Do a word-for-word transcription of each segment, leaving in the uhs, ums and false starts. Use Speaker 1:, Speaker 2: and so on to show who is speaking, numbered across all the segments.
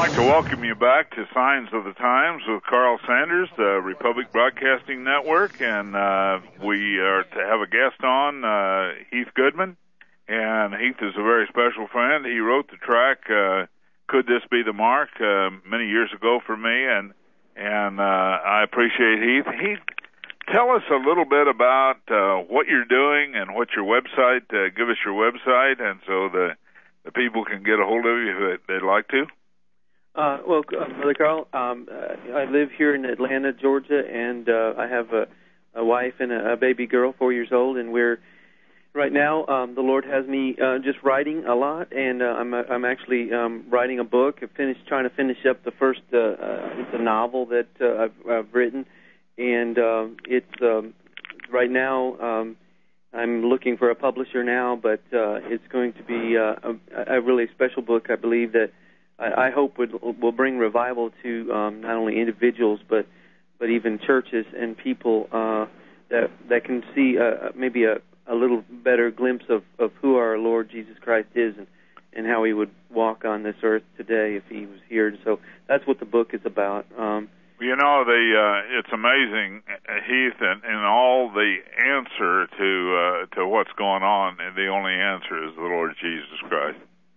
Speaker 1: like to welcome you back to Signs of the Times with Carl Sanders, the Republic Broadcasting Network, and uh, we are to have a guest on, uh, Heath Goodman, and Heath is a very special friend. He wrote the track, uh, Could This Be the Mark, uh, many years ago for me, and and uh, I appreciate Heath. Heath, tell us a little bit about uh, what you're doing and what your website, uh, give us your website, and so the, the people can get a hold of you if they'd like to.
Speaker 2: Uh, well, uh, Brother Carl, um, uh, I live here in Atlanta, Georgia, and uh, I have a, a wife and a, a baby girl, four years old, and we're right now. Um, the Lord has me uh, just writing a lot, and uh, I'm I'm actually um, writing a book. I finished trying to finish up the first. Uh, uh, it's a novel that uh, I've, I've written, and uh, it's um, right now. Um, I'm looking for a publisher now, but uh, it's going to be uh, a, a really special book. I believe that. I hope will will bring revival to um, not only individuals but but even churches and people uh, that that can see uh, maybe a, a little better glimpse of, of who our Lord Jesus Christ is and, and how He would walk on this earth today if He was here. And so that's what the book is about. Um,
Speaker 1: you know, the uh, it's amazing, Heath, and, and all the answer to uh, to what's going on, and the only answer is the Lord Jesus Christ.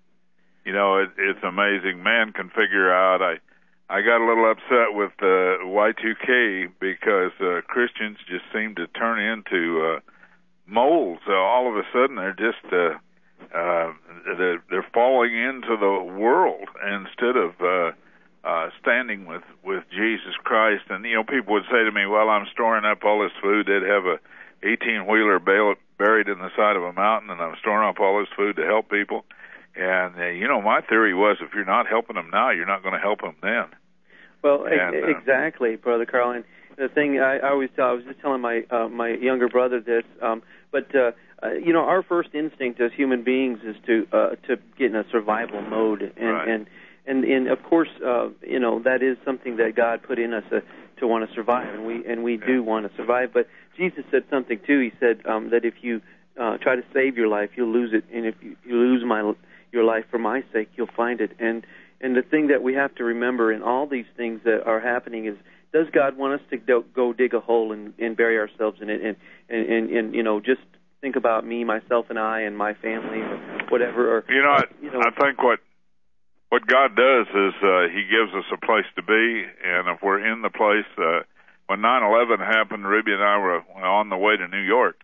Speaker 1: You know, it, it's amazing. Man can figure out. I I got a little upset with uh, Y two K because uh, Christians just seem to turn into uh, moles. Uh, all of a sudden, they're just uh, uh, they're, they're falling into the world instead of uh, uh, standing with, with Jesus Christ. And, you know, people would say to me, well, I'm storing up all this food. They'd have a eighteen-wheeler buried in the side of a mountain, and I'm storing up all this food to help people. And, uh, you know, my theory was if you're not helping them now, you're not going to help them then.
Speaker 2: Well,
Speaker 1: and,
Speaker 2: uh, exactly, Brother Carl. And the thing I, I always tell, I was just telling my uh, my younger brother this, um, but, uh, uh, you know, our first instinct as human beings is to uh, to get in a survival mode. And,
Speaker 1: right.
Speaker 2: and, and, and, of course, uh, you know, that is something that God put in us uh, to want to survive, and we and we
Speaker 1: yeah.
Speaker 2: do want to survive. But Jesus said something, too. He said um, that if you uh, try to save your life, you'll lose it, and if you, you lose my your life for my sake, you'll find it. And and the thing that we have to remember in all these things that are happening is, does God want us to do, go dig a hole and, and bury ourselves in it and, and, and, and, you know, just think about me, myself, and I, and my family, or whatever? Or,
Speaker 1: you know,
Speaker 2: uh, you know,
Speaker 1: I think what what God does is uh, He gives us a place to be, and if we're in the place, uh, when nine eleven happened, Ruby and I were on the way to New York,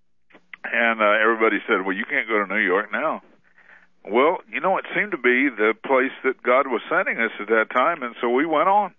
Speaker 1: and uh, everybody said, well, you can't go to New York now. Well, you know, it seemed to be the place that God was sending us at that time, and so we went on.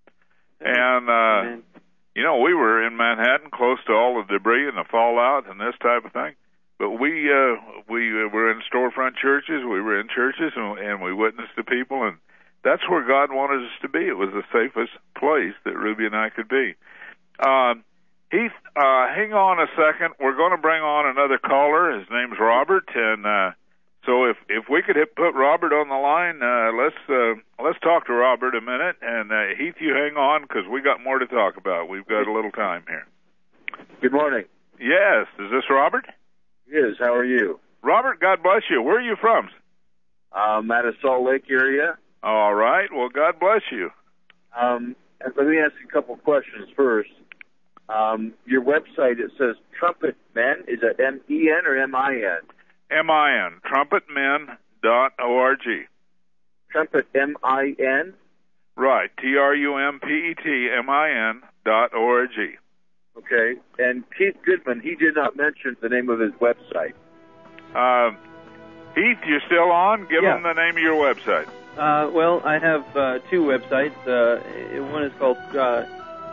Speaker 1: And, uh, you know, we were in Manhattan, close to all the debris and the fallout and this type of thing. But we uh, we were in storefront churches, we were in churches, and, and we witnessed to people, and that's where God wanted us to be. It was the safest place that Ruby and I could be. Uh, Heath, uh, hang on a second. We're going to bring on another caller. His name's Robert, and uh, so if if we could hit, put Robert on the line, uh, let's uh, let's talk to Robert a minute. And uh, Heath, you hang on because we got more to talk about. We've got a little time here.
Speaker 3: Good morning.
Speaker 1: Yes, is this Robert?
Speaker 3: It is. How are you?
Speaker 1: Robert, God bless you. Where are you from?
Speaker 3: I'm at a Salt Lake area.
Speaker 1: All right. Well, God bless you.
Speaker 3: Um, let me ask you a couple questions first. Um, your website, it says Trumpet Men. Is that M E N or M I N?
Speaker 1: M I N, trumpet men dot org.
Speaker 3: Trumpet, M I N?
Speaker 1: Right, T R U M P E T M I N dot O R G.
Speaker 3: Okay, and Keith Goodman, he did not mention the name of his website.
Speaker 1: Uh, Heath, you still on? Give
Speaker 2: yeah.
Speaker 1: him the name of your website.
Speaker 2: Uh, well, I have uh, two websites. Uh, one is called uh,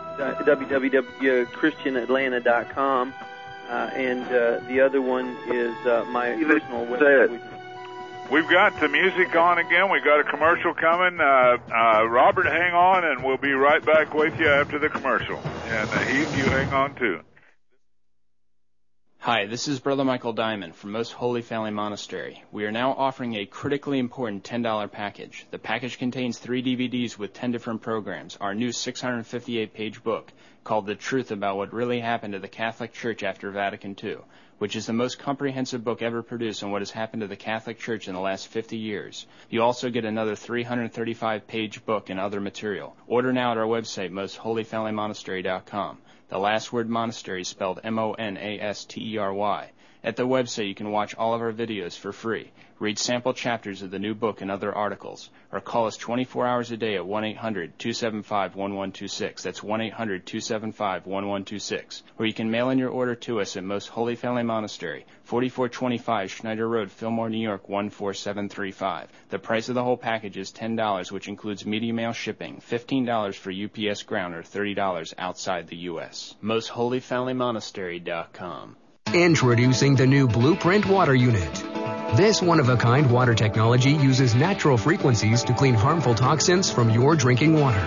Speaker 2: w w w dot christian atlanta dot com. Uh, and uh, the other one is uh, my
Speaker 3: Even
Speaker 2: personal website.
Speaker 1: We've got the music on again. We've got a commercial coming. Uh, uh, Robert, hang on, and we'll be right back with you after the commercial. And uh, Heath, you hang on, too.
Speaker 4: Hi, this is Brother Michael Diamond from Most Holy Family Monastery. We are now offering a critically important ten dollar package. The package contains three D V Ds with ten different programs, our new six hundred fifty-eight page book, called The Truth About What Really Happened to the Catholic Church After Vatican Two, which is the most comprehensive book ever produced on what has happened to the Catholic Church in the last fifty years. You also get another three hundred thirty-five page book and other material. Order now at our website, most holy family monastery dot com. The last word monastery is spelled M O N A S T E R Y. At the website, you can watch all of our videos for free, read sample chapters of the new book and other articles, or call us twenty-four hours a day at one eight hundred two seven five one one two six. That's one eight hundred two seven five one one two six. Or you can mail in your order to us at Most Holy Family Monastery, forty-four twenty-five Schneider Road, Fillmore, New York, one four seven three five. The price of the whole package is ten dollars, which includes media mail shipping, fifteen dollars for U P S ground, or thirty dollars outside the U S most holy family monastery dot com.
Speaker 5: Introducing the new Blueprint Water Unit. This one-of-a-kind water technology uses natural frequencies to clean harmful toxins from your drinking water.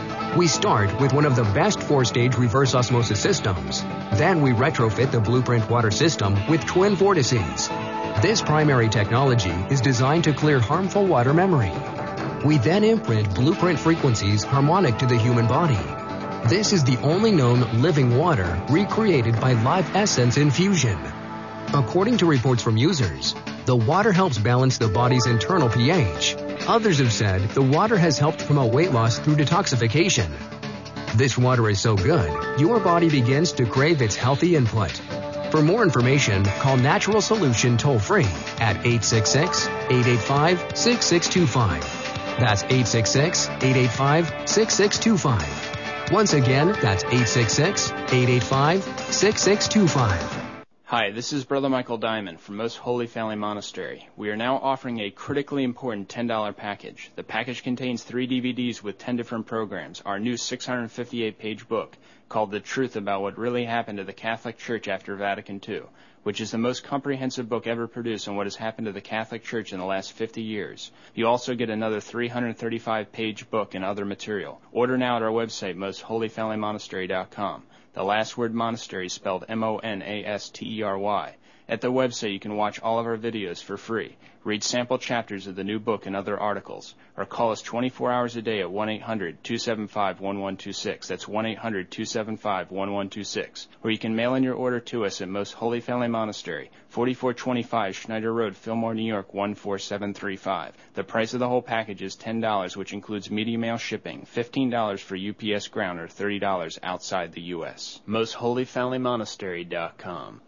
Speaker 5: We start with one of the best four-stage reverse osmosis systems. Then we retrofit the Blueprint water system with twin vortices. This primary technology is designed to clear harmful water memory. We then imprint Blueprint frequencies harmonic to the human body. This is the only known living water recreated by Live Essence infusion. According to reports from users, the water helps balance the body's internal pH. Others have said the water has helped promote weight loss through detoxification. This water is so good, your body begins to crave its healthy input. For more information, call Natural Solution toll-free at eight six six, eight eight five, six six two five. That's eight six six, eight eight five, six six two five. Once again, that's eight six six, eight eight five, six six two five.
Speaker 4: Hi, this is Brother Michael Diamond from Most Holy Family Monastery. We are now offering a critically important ten dollar package. The package contains three D V Ds with ten different programs, our new six hundred fifty-eight page book called The Truth About What Really Happened to the Catholic Church After Vatican Two, which is the most comprehensive book ever produced on what has happened to the Catholic Church in the last fifty years. You also get another three hundred thirty-five page book and other material. Order now at our website, most holy family monastery dot com. The last word monastery is spelled M O N A S T E R Y. At the website, you can watch all of our videos for free, read sample chapters of the new book and other articles, or call us twenty-four hours a day at one eight hundred two seven five one one two six. That's one eight hundred two seven five one one two six. Or you can mail in your order to us at Most Holy Family Monastery, forty-four twenty-five Schneider Road, Fillmore, New York, one four seven three five. The price of the whole package is ten dollars, which includes media mail shipping, fifteen dollars for U P S ground, or thirty dollars outside the U S most holy family monastery dot com.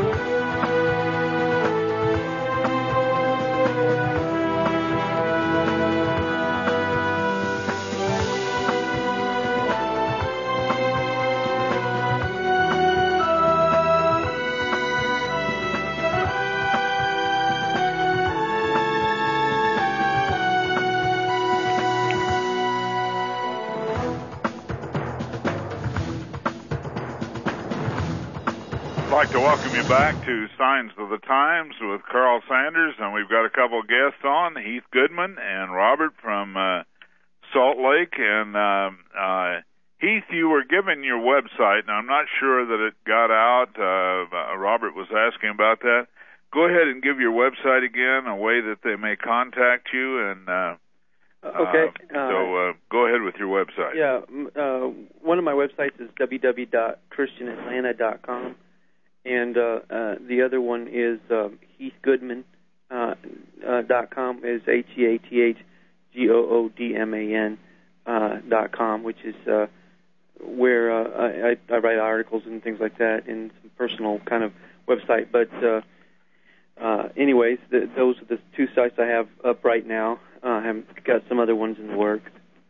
Speaker 1: I'd like to welcome you back to Signs of the Times with Carl Sanders, and we've got a couple of guests on, Heath Goodman and Robert from uh, Salt Lake. And uh, uh, Heath, you were given your website, and I'm not sure that it got out. Uh, Robert was asking about that. Go ahead and give your website again, a way that they may contact you. And uh,
Speaker 2: okay.
Speaker 1: Uh, so uh, go ahead with your website.
Speaker 2: Yeah, uh, one of my websites is w w w dot christian atlanta dot com. And uh, uh, the other one is uh, heath goodman dot com, uh, uh, is H E A T H G O O D M A N uh, dot com, which is uh, where uh, I, I write articles and things like that, and some personal kind of website. But uh, uh, anyways, the, those are the two sites I have up right now. Uh, I have got some other ones in the works.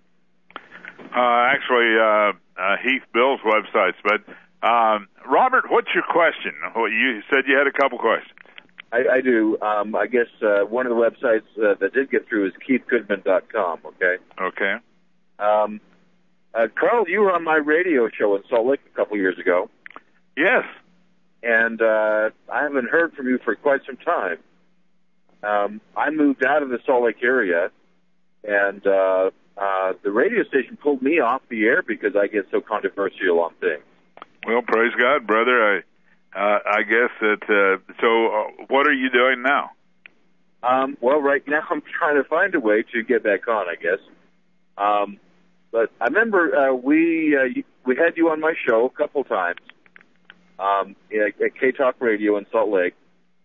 Speaker 1: Uh, actually, uh, uh, Heath Bill's websites, but Um, Robert, what's your question? You said you had a couple questions.
Speaker 3: I, I do. Um, I guess uh, one of the websites uh, that did get through is keith goodman dot com, okay?
Speaker 1: Okay.
Speaker 3: Um, uh, Carl, you were on my radio show in Salt Lake a couple years ago.
Speaker 1: Yes.
Speaker 3: And uh, I haven't heard from you for quite some time. Um, I moved out of the Salt Lake area, and uh, uh, the radio station pulled me off the air because I get so controversial on things.
Speaker 1: Well, praise God, brother. I uh, I guess that, uh, so uh, what are you doing now?
Speaker 3: Um, well, right now I'm trying to find a way to get back on, I guess. Um, But I remember uh, we uh, we had you on my show a couple times um, at, at K-Talk Radio in Salt Lake.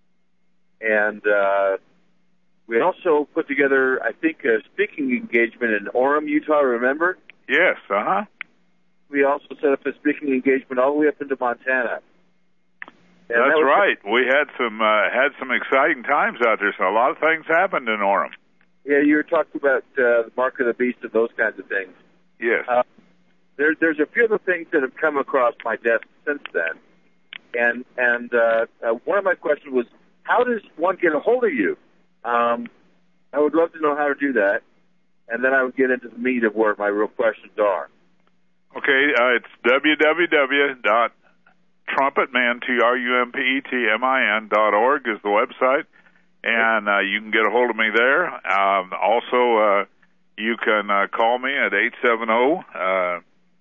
Speaker 3: And uh, we also put together, I think, a speaking engagement in Orem, Utah, remember?
Speaker 1: Yes, uh-huh.
Speaker 3: We also set up a speaking engagement all the way up into Montana. And
Speaker 1: That's
Speaker 3: that
Speaker 1: right. We had some uh, had some exciting times out there. So a lot of things happened in Orem.
Speaker 3: Yeah, you were talking about uh, the Mark of the Beast and those kinds of things.
Speaker 1: Yes.
Speaker 3: Uh, there, there's a few other things that have come across my desk since then. And and uh, uh, one of my questions was, how does one get a hold of you? Um, I would love to know how to do that. And then I would get into the meat of where my real questions are.
Speaker 1: Okay, uh, it's w w w dot trumpetman, T R U M P E T M I N dot org is the website, and uh, you can get a hold of me there. Um, also, uh, you can uh, call me at eight seven zero,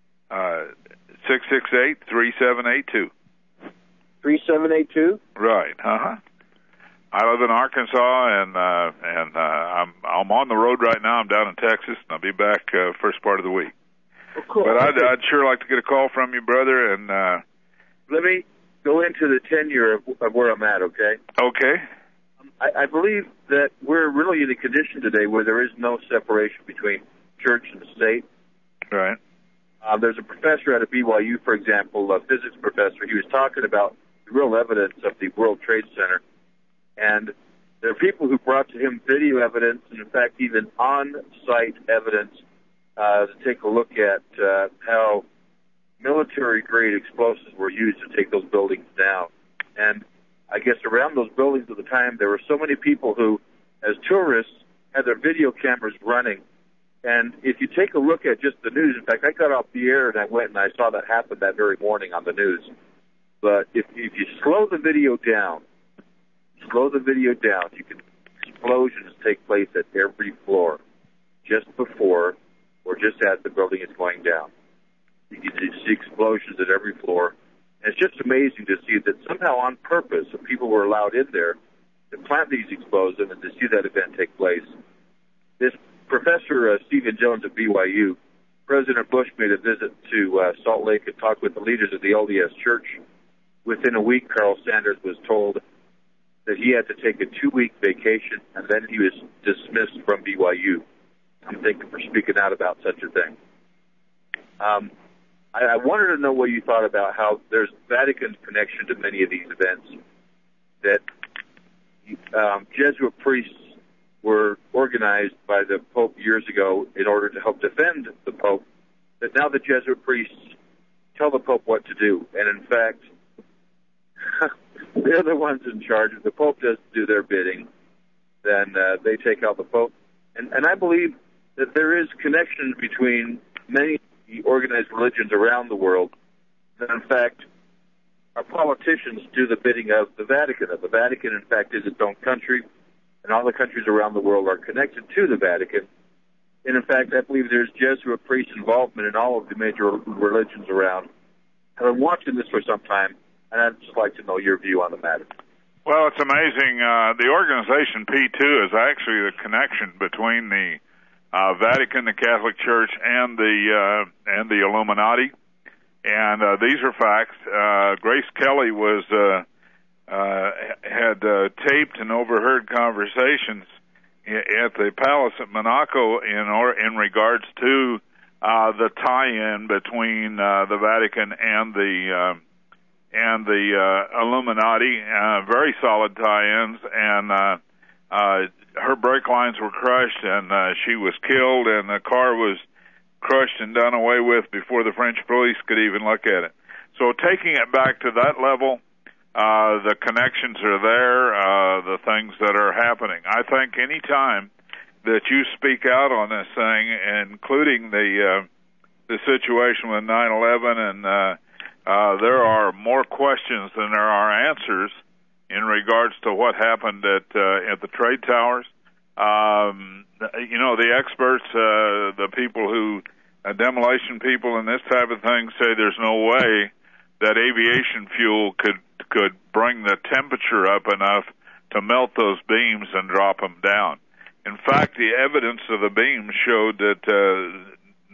Speaker 1: six six eight, three seven eight two.
Speaker 3: three seven eight two?
Speaker 1: Right, uh-huh. I live in Arkansas, and uh, and uh, I'm I'm on the road right now. I'm down in Texas, and I'll be back uh, first part of the week.
Speaker 3: Well, cool.
Speaker 1: But I'd, I'd sure like to get a call from you, brother, and... Uh,
Speaker 3: Let me go into the tenure of, of where I'm at, okay?
Speaker 1: Okay.
Speaker 3: I, I believe that we're really in a condition today where there is no separation between church and state.
Speaker 1: Right.
Speaker 3: Uh, there's a professor at a B Y U, for example, a physics professor. He was talking about the real evidence of the World Trade Center. And there are people who brought to him video evidence, and in fact even on-site evidence, uh, to take a look at uh, how military-grade explosives were used to take those buildings down. And I guess around those buildings at the time, there were so many people who, as tourists, had their video cameras running. And if you take a look at just the news, in fact, I got off the air and I went and I saw that happen that very morning on the news. But if, if you slow the video down, slow the video down, you can explosions take place at every floor, just before or just as the building is going down. You can see explosions at every floor. And it's just amazing to see that somehow on purpose, the people were allowed in there to plant these explosives and to see that event take place. This Professor uh, Stephen Jones at B Y U, President Bush made a visit to uh, Salt Lake and talked with the leaders of the L D S Church. Within a week, Carl Sanders was told that he had to take a two-week vacation, and then he was dismissed from B Y U. I'm thinking for speaking out about such a thing. Um, I, I wanted to know what you thought about how there's Vatican's connection to many of these events, that um, Jesuit priests were organized by the Pope years ago in order to help defend the Pope, that now the Jesuit priests tell the Pope what to do. And in fact, they're the ones in charge. If the Pope doesn't do their bidding, then uh, they take out the Pope. And, and I believe that there is connection between many organized religions around the world, that in fact our politicians do the bidding of the Vatican. That the Vatican, in fact, is its own country, and all the countries around the world are connected to the Vatican. And in fact, I believe there's Jesuit priest involvement in all of the major religions around. I've been watching this for some time, and I'd just like to know your view on the matter.
Speaker 1: Well, it's amazing. Uh, the organization P two is actually the connection between the uh, Vatican, the Catholic Church, and the uh, and the Illuminati. And uh, these are facts. Uh, Grace Kelly was uh, uh, had uh, taped and overheard conversations at the palace at Monaco in or in regards to uh, the tie-in between uh, the Vatican and the uh, and the uh, Illuminati, uh, very solid tie-ins, and uh, uh, her brake lines were crushed, and uh, she was killed, and the car was crushed and done away with before the French police could even look at it. So taking it back to that level, uh, the connections are there, uh, the things that are happening. I think any time that you speak out on this thing, including the uh, the situation with nine eleven, and uh, uh, there are more questions than there are answers in regards to what happened at uh, at the trade towers. Um, you know, the experts, uh, the people who, uh, demolition people and this type of thing, say there's no way that aviation fuel could could bring the temperature up enough to melt those beams and drop them down. In fact, the evidence of the beams showed that uh,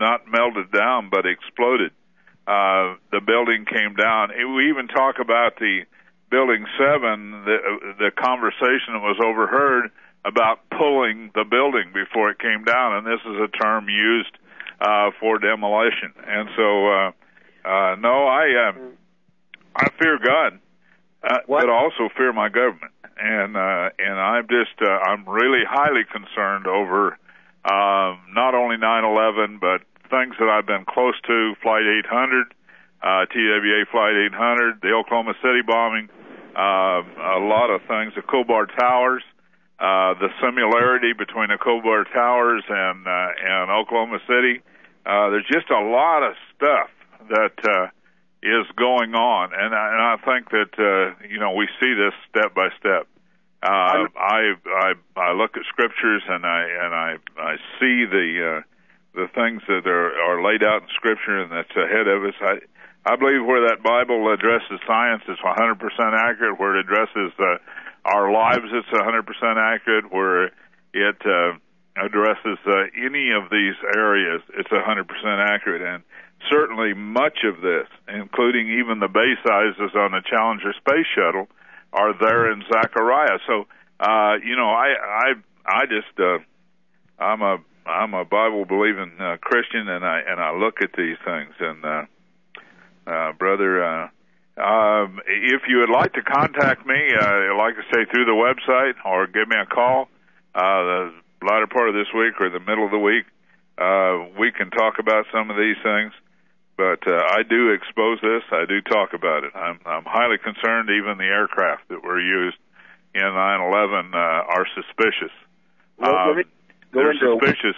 Speaker 1: not melted down, but exploded. Uh, the building came down. It, we even talk about the Building seven, the, the conversation that was overheard about pulling the building before it came down, and this is a term used uh, for demolition. And so, uh, uh, no, I uh, I fear God, uh, but also fear my government, and uh, and I'm just uh, I'm really highly concerned over uh, not only nine eleven, but things that I've been close to, Flight eight hundred, uh, T W A Flight eight hundred, the Oklahoma City bombing. Uh, a lot of things, the Khobar Towers, uh, the similarity between the Khobar Towers and uh, and Oklahoma City. Uh, there's just a lot of stuff that uh, is going on, and I, and I think that uh, you know we see this step by step. Uh, I, I I look at scriptures and I and I I see the uh, the things that are, are laid out in Scripture and that's ahead of us. I. I believe where that Bible addresses science, it's one hundred percent accurate. Where it addresses uh, our lives, it's one hundred percent accurate. Where it uh, addresses uh, any of these areas, it's one hundred percent accurate. And certainly much of this, including even the base sizes on the Challenger space shuttle, are there in Zechariah. So, uh, you know, I, I, I just, uh, I'm a, I'm a Bible-believing uh, Christian, and I, and I look at these things and. Uh, Uh, brother, uh, um, if you would like to contact me, uh, like I say, through the website or give me a call, uh, the latter part of this week or the middle of the week, uh, we can talk about some of these things. But uh, I do expose this. I do talk about it. I'm, I'm highly concerned. Even the aircraft that were used in nine eleven uh, are suspicious.
Speaker 3: Well,
Speaker 1: uh,
Speaker 3: let me go
Speaker 1: they're
Speaker 3: into
Speaker 1: suspicious.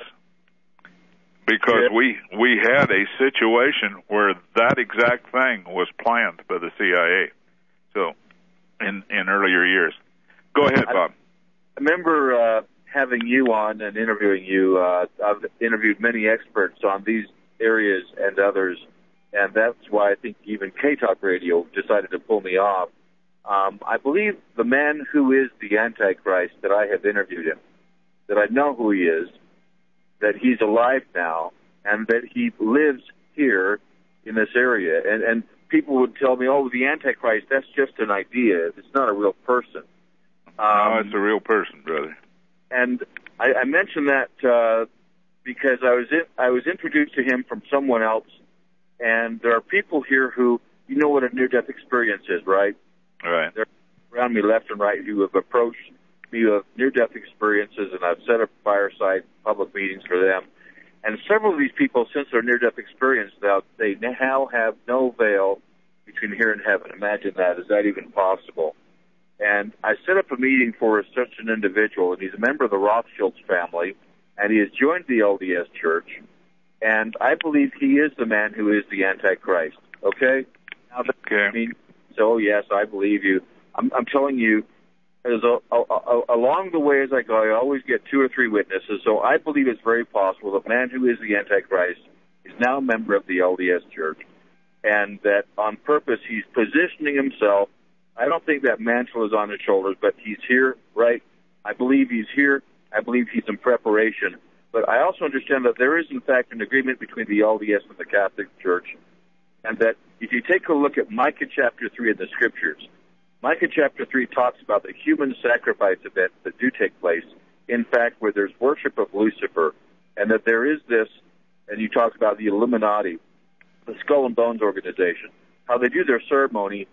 Speaker 1: Because
Speaker 3: yeah.
Speaker 1: we we had a situation where that exact thing was planned by the C I A. So, in in earlier years, go ahead, Bob.
Speaker 3: I remember uh, having you on and interviewing you. Uh, I've interviewed many experts on these areas and others, and that's why I think even K-Talk Radio decided to pull me off. Um, I believe the man who is the Antichrist, that I have interviewed him, that I know who he is, that he's alive now, and that he lives here in this area. And, and people would tell me, oh, the Antichrist, that's just an idea. It's not a real person. Um,
Speaker 1: no, it's a real person, brother.
Speaker 3: And I, I mentioned that uh, because I was in, I was introduced to him from someone else, and there are people here who, you know what a near-death experience is, right?
Speaker 1: Right.
Speaker 3: They're around me left and right who have approached me with near-death experiences, and I've set up fireside public meetings for them. And several of these people, since their near-death experience, now they now have no veil between here and heaven. Imagine that. Is that even possible? And I set up a meeting for such an individual, and he's a member of the Rothschilds family, and he has joined the L D S Church, and I believe he is the man who is the Antichrist. Okay? Now, that
Speaker 1: okay.
Speaker 3: I mean, so, yes, I believe you. I'm, I'm telling you, As a, a, a, along the way as I go, I always get two or three witnesses. So I believe it's very possible that man who is the Antichrist is now a member of the L D S Church, and that on purpose he's positioning himself. I don't think that mantle is on his shoulders, but he's here, right? I believe he's here. I believe he's in preparation. But I also understand that there is, in fact, an agreement between the L D S and the Catholic Church, and that if you take a look at Micah chapter three of the Scriptures, Micah chapter three talks about the human sacrifice events that do take place, in fact, where there's worship of Lucifer, and that there is this, and you talk about the Illuminati, the Skull and Bones organization, how they do their ceremony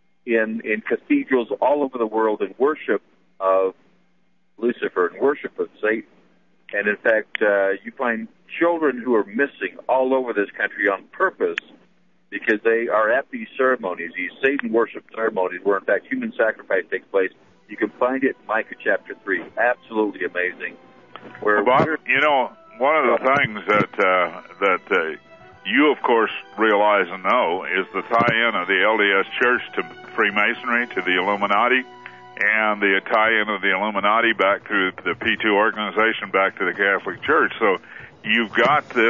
Speaker 3: in, in cathedrals all over the world in worship of Lucifer and worship of Satan. And, in fact, uh, you find children who are missing all over this country on purpose because they are at these ceremonies, these Satan worship ceremonies, where, in fact, human sacrifice takes place. You can find it in Micah chapter three. Absolutely amazing. Where
Speaker 1: well, Bob, you know, one of the things that uh, that uh, you, of course, realize and know is the tie-in of the L D S Church to Freemasonry, to the Illuminati, and the tie-in of the Illuminati back to the P two organization, back to the Catholic Church. So you've got this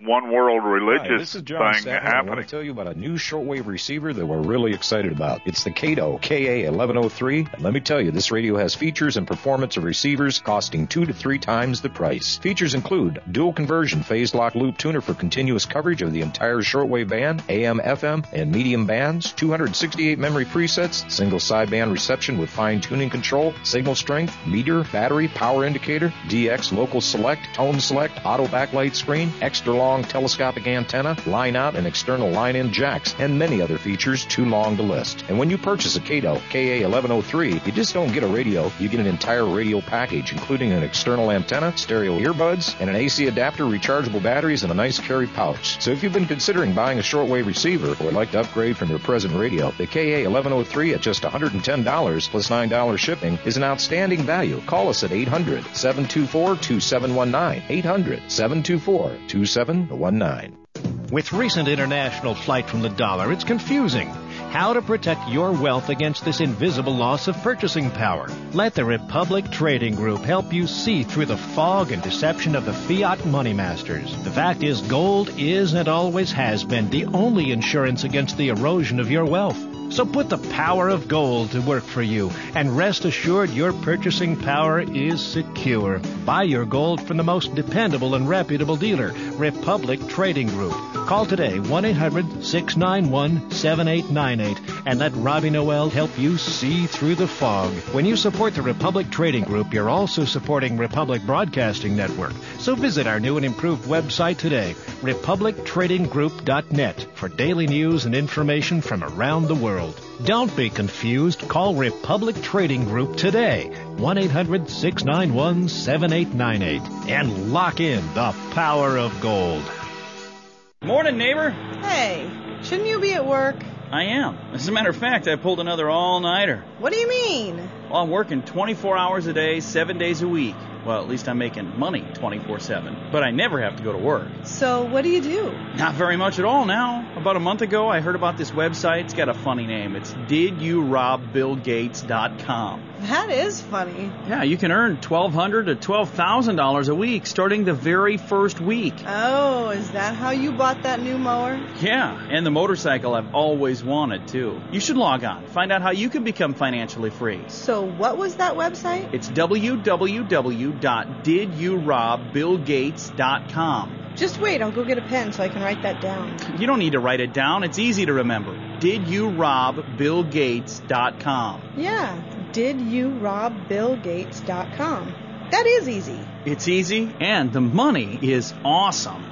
Speaker 1: one world religious
Speaker 6: Hi, this is John
Speaker 1: thing
Speaker 6: Statler.
Speaker 1: happening.
Speaker 6: I want to tell you about a new shortwave receiver that we're really excited about. It's the Kato K A eleven oh three. And let me tell you, this radio has features and performance of receivers costing two to three times the price. Features include dual conversion phase lock loop tuner for continuous coverage of the entire shortwave band, A M, F M, and medium bands, two hundred sixty-eight memory presets, single sideband reception with fine tuning control, signal strength, meter, battery, power indicator, D X local select, tone select, auto backlight screen, extra long telescopic antenna, line out and external line in jacks, and many other features too long to list. And when you purchase a Kato K A eleven oh three, you just don't get a radio, you get an entire radio package, including an external antenna, stereo earbuds, and an A C adapter, rechargeable batteries, and a nice carry pouch. So if you've been considering buying a shortwave receiver or would like to upgrade from your present radio, the K A eleven oh three at just one hundred ten dollars plus nine dollars shipping is an outstanding value. Call us at eight hundred, seven two four, two seven one nine, eight hundred, seven two four, two seven one nine.
Speaker 7: With recent international flight from the dollar, it's confusing. How to protect your wealth against this invisible loss of purchasing power. Let the Republic Trading Group help you see through the fog and deception of the fiat money masters. The fact is, gold is and always has been the only insurance against the erosion of your wealth. So put the power of gold to work for you, and rest assured your purchasing power is secure. Buy your gold from the most dependable and reputable dealer, Republic Trading Group. Call today, one eight hundred, six nine one, seven eight nine eight, and let Robbie Noel help you see through the fog. When you support the Republic Trading Group, you're also supporting Republic Broadcasting Network. So visit our new and improved website today, republic trading group dot net, for daily news and information from around the world. Don't be confused. Call Republic Trading Group today, one eight hundred, six nine one, seven eight nine eight, and lock in the power of gold.
Speaker 8: Morning, neighbor.
Speaker 9: Hey, shouldn't you be at work?
Speaker 8: I am. As a matter of fact, I pulled another all-nighter.
Speaker 9: What do you mean?
Speaker 8: Well, I'm working twenty-four hours a day, seven days a week. Well, at least I'm making money twenty-four seven. But I never have to go to work.
Speaker 9: So what do you do?
Speaker 8: Not very much at all now. About a month ago, I heard about this website. It's got a funny name. It's did you rob bill gates dot com.
Speaker 9: That is funny.
Speaker 8: Yeah, you can earn twelve hundred dollars to twelve thousand dollars a week starting the very first week.
Speaker 9: Oh, is that how you bought that new mower?
Speaker 8: Yeah, and the motorcycle I've always wanted, too. You should log on. Find out how you can become financially free.
Speaker 9: So what was that website?
Speaker 8: It's w w w dot did you rob bill gates dot com.
Speaker 9: Just wait, I'll go get a pen so I can write that down.
Speaker 8: You don't need to write it down. It's easy to remember. did you rob bill gates dot com.
Speaker 9: Yeah, did you rob bill gates dot com. That is easy.
Speaker 8: It's easy, and the money is awesome.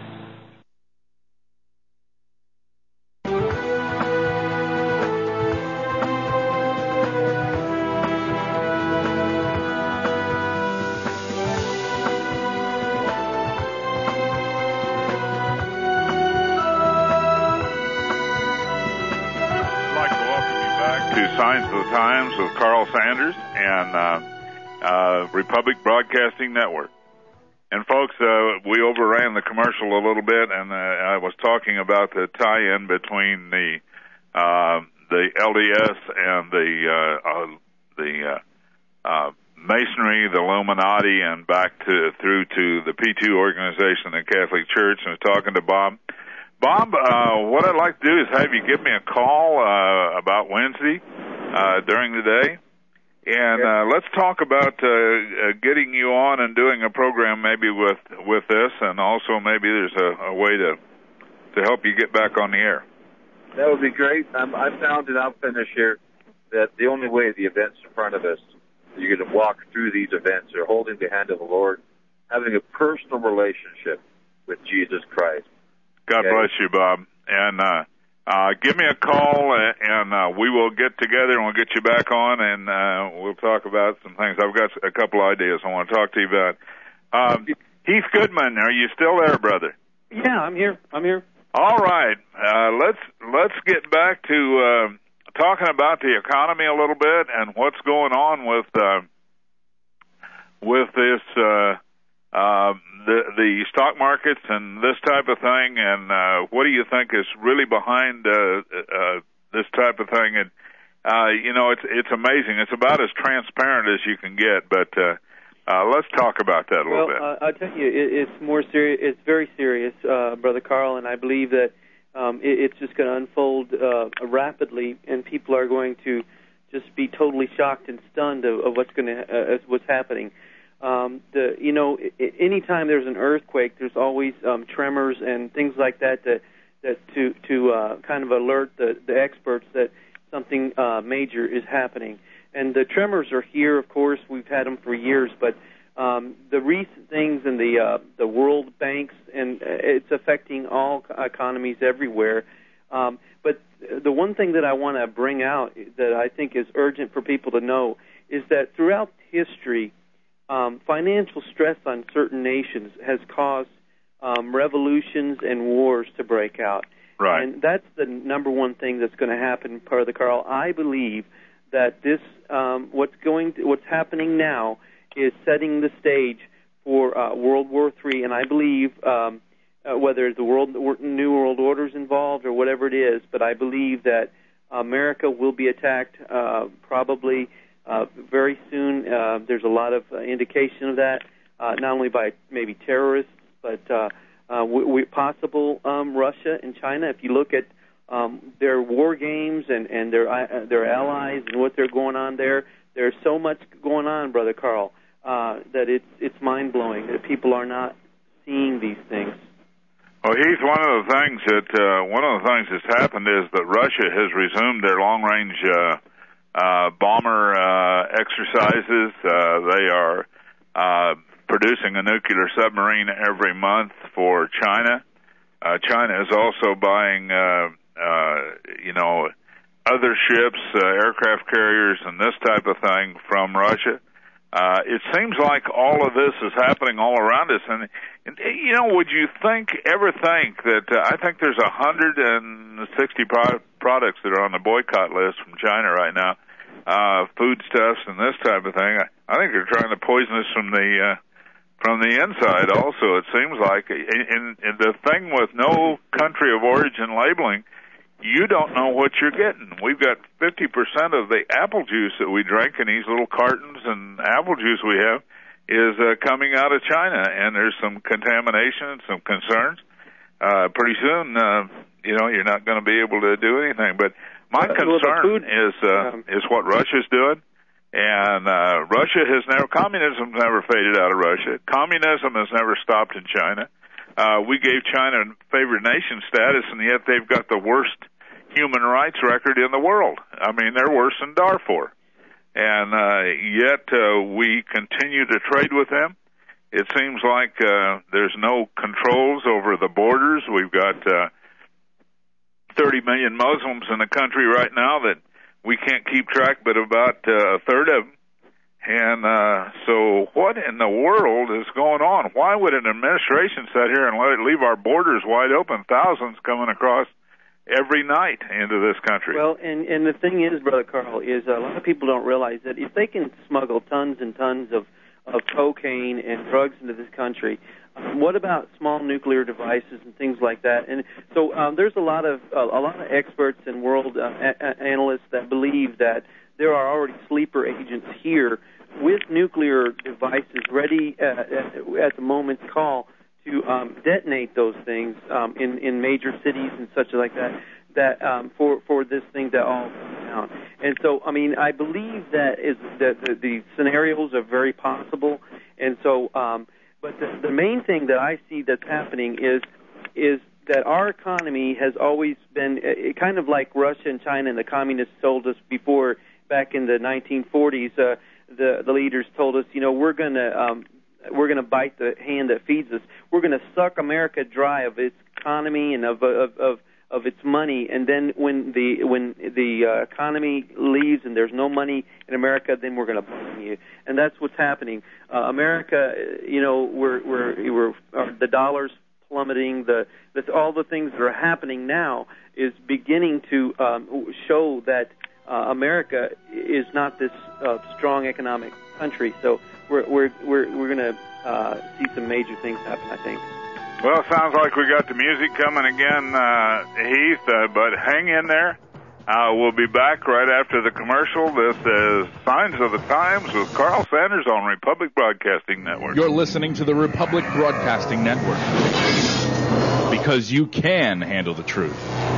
Speaker 1: Signs of the Times with Carl Sanders and uh, uh, Republic Broadcasting Network. And folks, uh, we overran the commercial a little bit, and uh, I was talking about the tie-in between the uh, the L D S and the uh, uh, the uh, uh, Masonry, the Illuminati, and back to through to the P two organization, the Catholic Church. And I was talking to Bob. Bob, uh, what I'd like to do is have you give me a call uh, about Wednesday uh, during the day, and uh, let's talk about uh, uh, getting you on and doing a program maybe with with this, and also maybe there's a, a way to to help you get back on the air.
Speaker 3: That would be great. Um, I found, and I'll finish here, that the only way the events in front of us, you're going to walk through these events, are holding the hand of the Lord, having a personal relationship with Jesus Christ.
Speaker 1: God bless you, Bob. And uh, uh, give me a call, and uh, we will get together, and we'll get you back on, and uh, we'll talk about some things. I've got a couple ideas I want to talk to you about. Um, Heath Goodman, are you still there, brother?
Speaker 2: Yeah, I'm here. I'm here.
Speaker 1: All right. Uh, let's let's get back to uh, talking about the economy a little bit and what's going on with uh, with this. Uh, Uh, the the stock markets and this type of thing, and uh, what do you think is really behind uh, uh, this type of thing? And uh, you know, it's it's amazing. It's about as transparent as you can get. But uh, Uh, let's talk about that a little
Speaker 2: well,
Speaker 1: bit.
Speaker 2: Well, uh, I'll tell you, it, it's more serious. It's very serious, uh, Brother Carl, and I believe that um, it, it's just going to unfold uh, rapidly, and people are going to just be totally shocked and stunned of, of what's going to uh, what's happening. Um, the you know, I, anytime there's an earthquake, there's always um, tremors and things like that that that to to uh, kind of alert the, the experts that something uh, major is happening. And the tremors are here, of course. We've had them for years, but um, the recent things in the uh, the world banks, and it's affecting all economies everywhere. Um, but the one thing that I want to bring out that I think is urgent for people to know is that throughout history, um, financial stress on certain nations has caused um, revolutions and wars to break out.
Speaker 1: Right.
Speaker 2: And that's the number one thing that's going to happen, Brother Carl. I believe that this, um, what's going, to, what's happening now, is setting the stage for uh, World War Three, and I believe, um, uh, whether the world, New World Order is involved or whatever it is, but I believe that America will be attacked uh, probably uh, very soon. Uh, there's a lot of uh, indication of that, uh, not only by maybe terrorists, but uh, uh, we, we possible um, Russia and China. If you look at Um, their war games and, and their uh, their allies and what they're going on there. There's so much going on, Brother Carl, uh, that it's it's mind-blowing that people are not seeing these things.
Speaker 1: Well, Heath, one of the things that uh, one of the things that's happened is that Russia has resumed their long-range uh, uh, bomber uh, exercises. Uh, they are uh, producing a nuclear submarine every month for China. Uh, China is also buying Uh, Uh, you know, other ships, uh, aircraft carriers, and this type of thing from Russia. Uh, it seems like all of this is happening all around us. And, and you know, would you think, ever think that, uh, I think there's one hundred sixty pro- products that are on the boycott list from China right now, uh, foodstuffs and this type of thing. I, I think they're trying to poison us from the, uh, from the inside also, it seems like. And, and the thing with no country of origin labeling, you don't know what you're getting. We've got fifty percent of the apple juice that we drink in these little cartons and apple juice we have is uh, coming out of China, and there's some contamination and some concerns. Uh, pretty soon, uh, you know, you're not going to be able to do anything. But my
Speaker 2: uh,
Speaker 1: concern
Speaker 2: well, food,
Speaker 1: is uh, um, is what Russia's doing. And uh, Russia has never, communism's never faded out of Russia. Communism has never stopped in China. Uh, we gave China favored nation status, and yet they've got the worst human rights record in the world. I mean, they're worse than Darfur. And uh, yet uh, we continue to trade with them. It seems like uh, there's no controls over the borders. We've got uh, thirty million Muslims in the country right now that we can't keep track, but about uh, a third of them. And uh, so what in the world is going on? Why would an administration sit here and let it leave our borders wide open, thousands coming across every night into this country?
Speaker 2: Well, and, and the thing is, Brother Carl, is a lot of people don't realize that if they can smuggle tons and tons of, of cocaine and drugs into this country, um, what about small nuclear devices and things like that? And so um, there's a lot of uh, a lot of experts and world uh, a- analysts that believe that there are already sleeper agents here with nuclear devices ready uh, at, at the moment's call to um, detonate those things um, in, in major cities and such like that, that um, for, for this thing to all come down. And so, I mean, I believe that is that the, the scenarios are very possible. And so, um, but the, the main thing that I see that's happening is is that our economy has always been uh, kind of like Russia and China and the communists told us before, back in the nineteen forties. Uh, the the leaders told us, you know, we're going to um, we're going to bite the hand that feeds us. We're going to suck America dry of its economy and of of of, of its money. And then when the when the uh, economy leaves and there's no money in America, then we're going to bomb you. And that's what's happening. Uh, America, you know, we're we're we're uh, the dollar's plummeting. The that's all the things that are happening now is beginning to um, show that uh, America is not this uh, strong economic country. So we're we're we're we're going to uh, see some major things happen, I think.
Speaker 1: Well, it sounds like we got the music coming again, uh, Heath. Uh, but hang in there. Uh, Uh, we'll be back right after the commercial. This is Signs of the Times with Carl Sanders on Republic Broadcasting Network.
Speaker 10: You're listening to the Republic Broadcasting Network because you can handle the truth.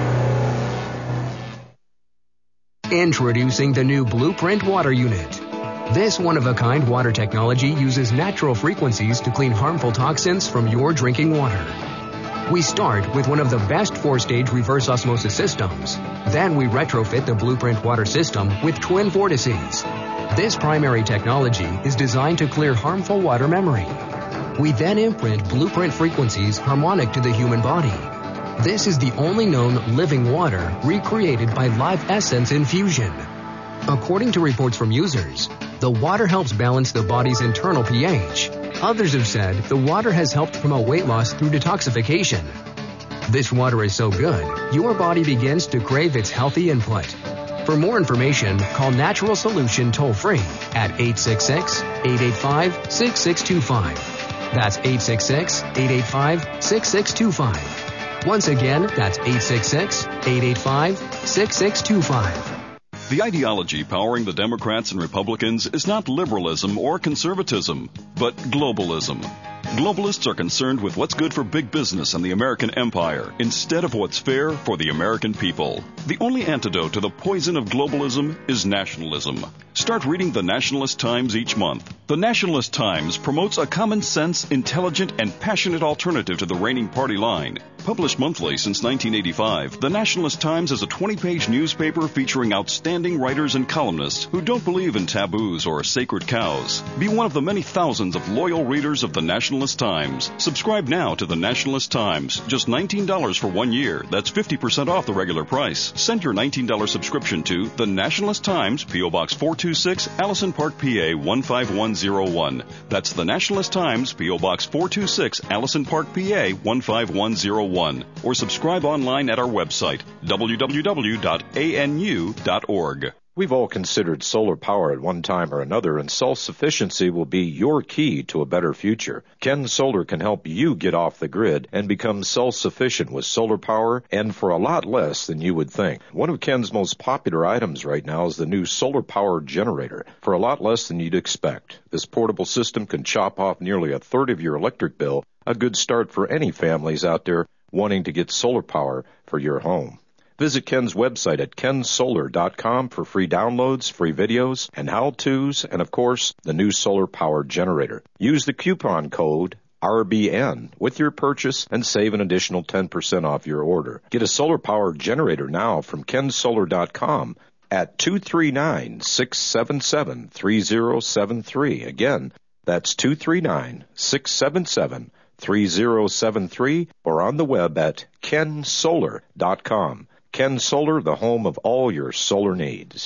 Speaker 5: Introducing the new Blueprint Water Unit. This one-of-a-kind water technology uses natural frequencies to clean harmful toxins from your drinking water. We start with one of the best four-stage reverse osmosis systems. Then we retrofit the Blueprint water system with twin vortices. This primary technology is designed to clear harmful water memory. We then imprint Blueprint frequencies harmonic to the human body. This is the only known living water recreated by live essence infusion. According to reports from users, the water helps balance the body's internal pH. Others have said the water has helped promote weight loss through detoxification. This water is so good, your body begins to crave its healthy input. For more information, call Natural Solution toll-free at eight six six, eight eight five, six six two five. That's eight six six, eight eight five, six six two five. Once again, that's eight six six, eight eight five, six six two five.
Speaker 11: The ideology powering the Democrats and Republicans is not liberalism or conservatism, but globalism. Globalists are concerned with what's good for big business and the American empire instead of what's fair for the American people. The only antidote to the poison of globalism is nationalism. Start reading the Nationalist Times each month. The Nationalist Times promotes a common sense, intelligent, and passionate alternative to the reigning party line. Published monthly since nineteen eighty-five, the Nationalist Times is a twenty-page newspaper featuring outstanding writers and columnists who don't believe in taboos or sacred cows. Be one of the many thousands of loyal readers of the Nationalist Times. Subscribe now to the Nationalist Times. Just nineteen dollars for one year. That's fifty percent off the regular price. Send your nineteen dollars subscription to the Nationalist Times, P O. Box four two six, Allison Park, P A one five one zero one. That's the Nationalist Times, P O. Box four two six, Allison Park, P A one five one zero one. Or subscribe online at our website, w w w dot a n u dot org.
Speaker 6: We've all considered solar power at one time or another, and self-sufficiency will be your key to a better future. Ken Solar can help you get off the grid and become self-sufficient with solar power, and for a lot less than you would think. One of Ken's most popular items right now is the new solar power generator, for a lot less than you'd expect. This portable system can chop off nearly a third of your electric bill, a good start for any families out there wanting to get solar power for your home. Visit Ken's website at ken solar dot com for free downloads, free videos, and how-tos, and of course, the new solar power generator. Use the coupon code R B N with your purchase and save an additional ten percent off your order. Get a solar power generator now from ken solar dot com at two three nine, six seven seven, three zero seven three. Again, that's two three nine, six seven seven, three zero seven three, or on the web at ken solar dot com. Ken Solar, the home of all your solar needs.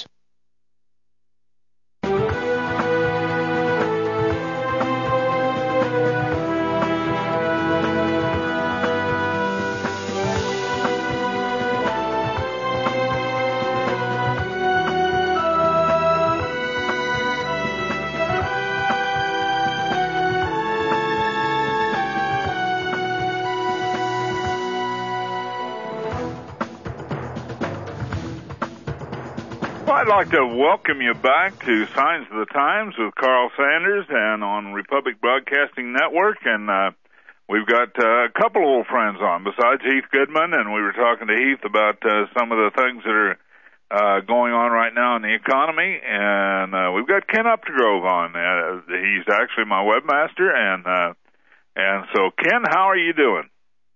Speaker 1: I'd like to welcome you back to Signs of the Times with Carl Sanders and on Republic Broadcasting Network. And uh, we've got uh, a couple of old friends on besides Heath Goodman, and we were talking to Heath about uh, some of the things that are uh, going on right now in the economy. And uh, we've got Ken Updegrove on. Uh, he's actually my webmaster. And, uh, and so, Ken, how are you doing?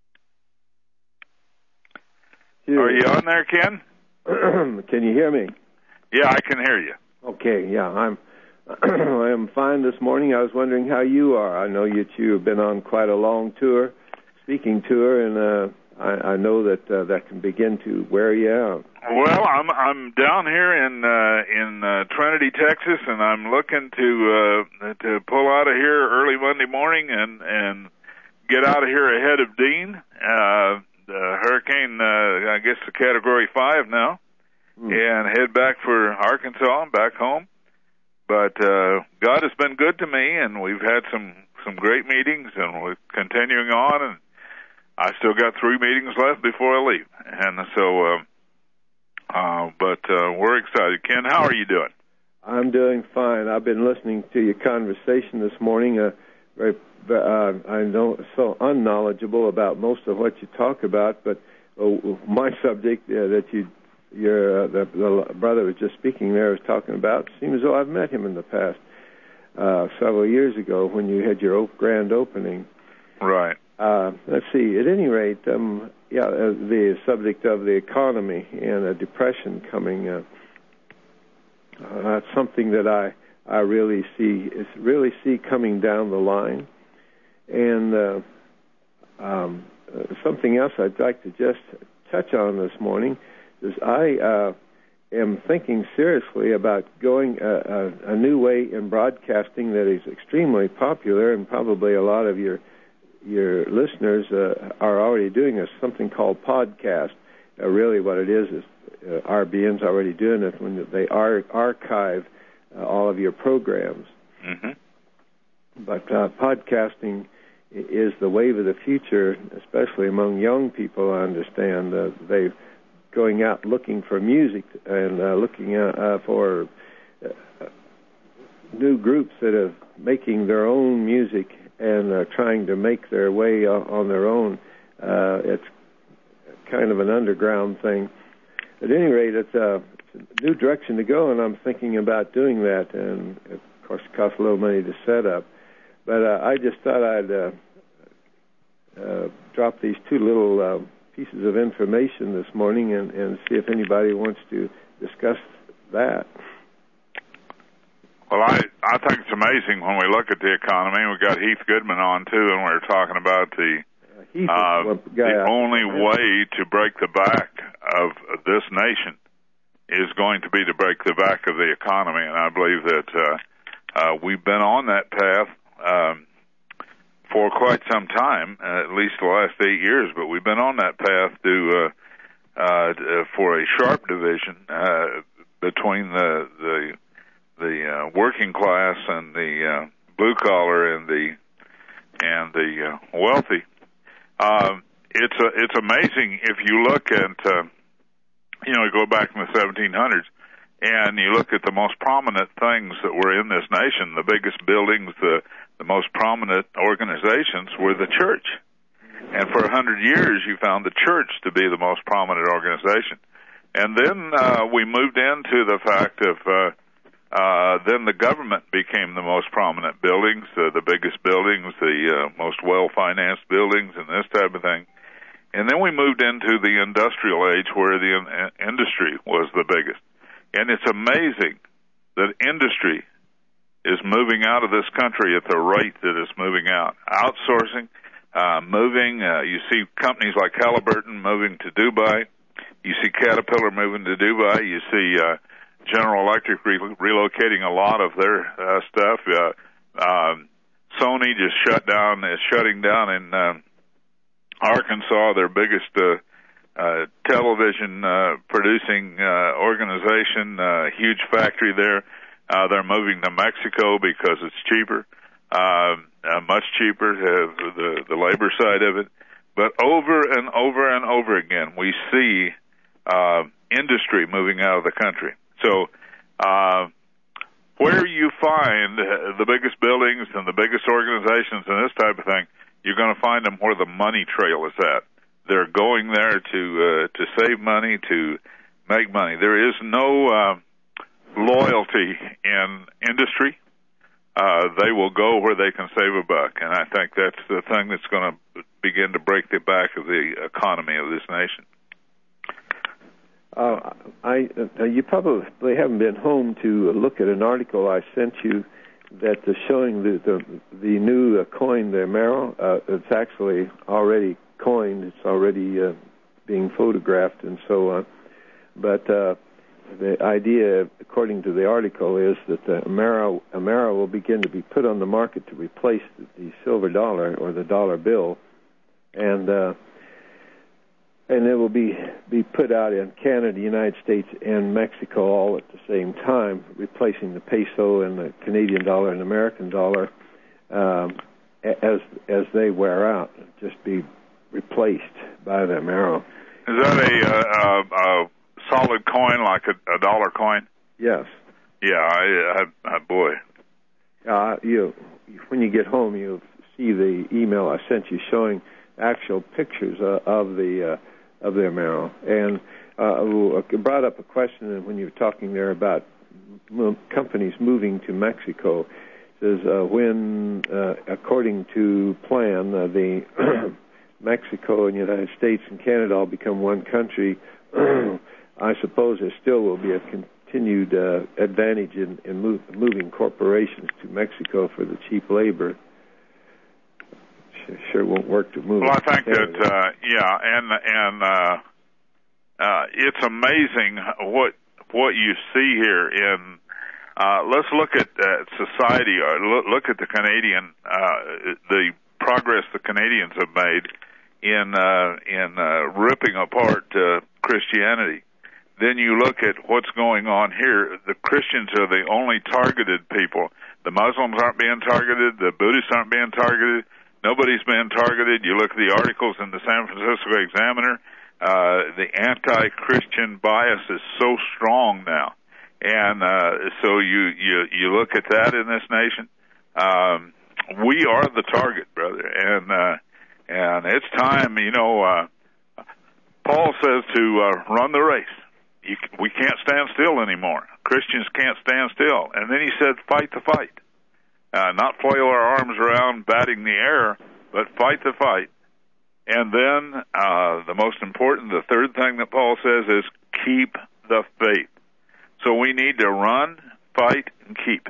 Speaker 12: Here.
Speaker 1: Are you on there, Ken?
Speaker 12: Can you hear me?
Speaker 1: Yeah, I can hear you.
Speaker 12: Okay, yeah, I'm I am fine this morning. I was wondering how you are. I know that you have been on quite a long tour, speaking tour, and uh, I, I know that uh, that can begin to wear you out.
Speaker 1: Well, I'm I'm down here in uh, in uh, Trinity, Texas, and I'm looking to uh, to pull out of here early Monday morning and and get out of here ahead of Dean. Uh, the hurricane, uh, I guess, the Category Five now. And head back for Arkansas and back home. But uh, God has been good to me, and we've had some, some great meetings, and we're continuing on, and I still got three meetings left before I leave. And so uh, Uh, but uh, we're excited. Ken, how are you doing?
Speaker 12: I'm doing fine. I've been listening to your conversation this morning. Uh, very, uh, I know so unknowledgeable about most of what you talk about, but uh, my subject uh, that you, your uh, the, the brother was just speaking there was talking about seems as though I've met him in the past uh, several years ago when you had your grand opening.
Speaker 1: Right.
Speaker 12: Uh, let's see. At any rate, um, yeah, uh, the subject of the economy and a depression coming. Uh, uh, that's something that I I really see is really see coming down the line, and uh, um, uh, something else I'd like to just touch on this morning is I uh, am thinking seriously about going a, a, a new way in broadcasting that is extremely popular, and probably a lot of your your listeners uh, are already doing this, something called podcast. Uh, really what it is is uh, R B N's already doing it when they ar- archive uh, all of your programs.
Speaker 1: Mm-hmm.
Speaker 12: But uh, podcasting is the wave of the future, especially among young people, I understand. Uh, they're going out looking for music and uh, looking uh, uh, for uh, new groups that are making their own music and uh, trying to make their way uh, on their own. Uh, it's kind of an underground thing. At any rate, it's a, it's a new direction to go, and I'm thinking about doing that. And, of course, it costs a little money to set up. But uh, I just thought I'd uh, uh, drop these two little uh, pieces of information this morning and, and see if anybody wants to discuss that.
Speaker 1: Well, I, I think it's amazing when we look at the economy. We got Heath Goodman on, too, and we were talking about the uh, the only way to break the back of this nation is going to be to break the back of the economy, and I believe that uh, uh, we've been on that path um, for quite some time, uh, at least the last eight years, but we've been on that path to uh, uh, for a sharp division uh, between the the the uh, working class and the uh, blue collar and the and the uh, wealthy. Uh, it's a, it's amazing if you look at uh, you know, you go back in the seventeen hundreds and you look at the most prominent things that were in this nation, the biggest buildings, the the most prominent organizations were the church. And for a hundred years, you found the church to be the most prominent organization. And then uh, we moved into the fact of uh, Uh, then the government became the most prominent buildings, uh, the biggest buildings, the uh, most well-financed buildings, and this type of thing. And then we moved into the industrial age where the in- industry was the biggest. And it's amazing that industry is moving out of this country at the rate that it's moving out. Outsourcing, uh, moving, uh, you see companies like Halliburton moving to Dubai. You see Caterpillar moving to Dubai. You see uh, General Electric re- relocating a lot of their uh, stuff. Uh, um, Sony just shut down, is shutting down in uh, Arkansas, their biggest uh, uh, television uh, producing uh, organization, uh, huge factory there. Uh, they're moving to Mexico because it's cheaper, uh, uh, much cheaper, uh, the, the labor side of it. But over and over and over again, we see uh, industry moving out of the country. So uh, where you find the biggest buildings and the biggest organizations and this type of thing, you're going to find them where the money trail is at. They're going there to uh, to save money, to make money. There is no uh, loyalty in industry. Uh, they will go where they can save a buck, and I think that's the thing that's going to begin to break the back of the economy of this nation.
Speaker 12: Uh, I uh, you probably haven't been home to look at an article I sent you that is showing the the, the new uh, coin, the Amero. Uh, it's actually already coined. It's already uh, being photographed and so on. But uh, the idea, according to the article, is that the Amero, Amero will begin to be put on the market to replace the, the silver dollar or the dollar bill, and uh, and it will be, be put out in Canada, United States, and Mexico all at the same time, replacing the peso and the Canadian dollar and American dollar um, as as they wear out, just be replaced by the Amero.
Speaker 1: Is that a, uh, uh, solid coin like a, a dollar coin?
Speaker 12: Yes.
Speaker 1: Yeah, I, I, I boy.
Speaker 12: Uh, you, when you get home, you'll see the email I sent you showing actual pictures uh, of the uh, of their marrow. And uh, it brought up a question when you were talking there about m- companies moving to Mexico. It says uh, when, uh, according to plan, uh, the Mexico and the United States and Canada all become one country, I suppose there still will be a continued uh, advantage in, in move, moving corporations to Mexico for the cheap labor. Sure, sure won't work to move.
Speaker 1: Well, I think that uh, yeah, and and uh, uh, it's amazing what what you see here in. Uh, let's look at uh, society. Or look, look at the Canadian, uh, the progress the Canadians have made in uh, in uh, ripping apart uh, Christianity. Then you look at what's going on here. The Christians are the only targeted people. The Muslims aren't being targeted. The Buddhists aren't being targeted. Nobody's being targeted. You look at the articles in the San Francisco Examiner. Uh, the anti-Christian bias is so strong now. And uh, so you, you you look at that in this nation. Um, we are the target, brother, and uh, and it's time. You know, uh, Paul says to uh, run the race. You, we can't stand still anymore. Christians can't stand still. And then he said, fight the fight, uh, not flail our arms around batting the air, but fight the fight. And then uh, the most important, the third thing that Paul says is keep the faith. So we need to run, fight, and keep.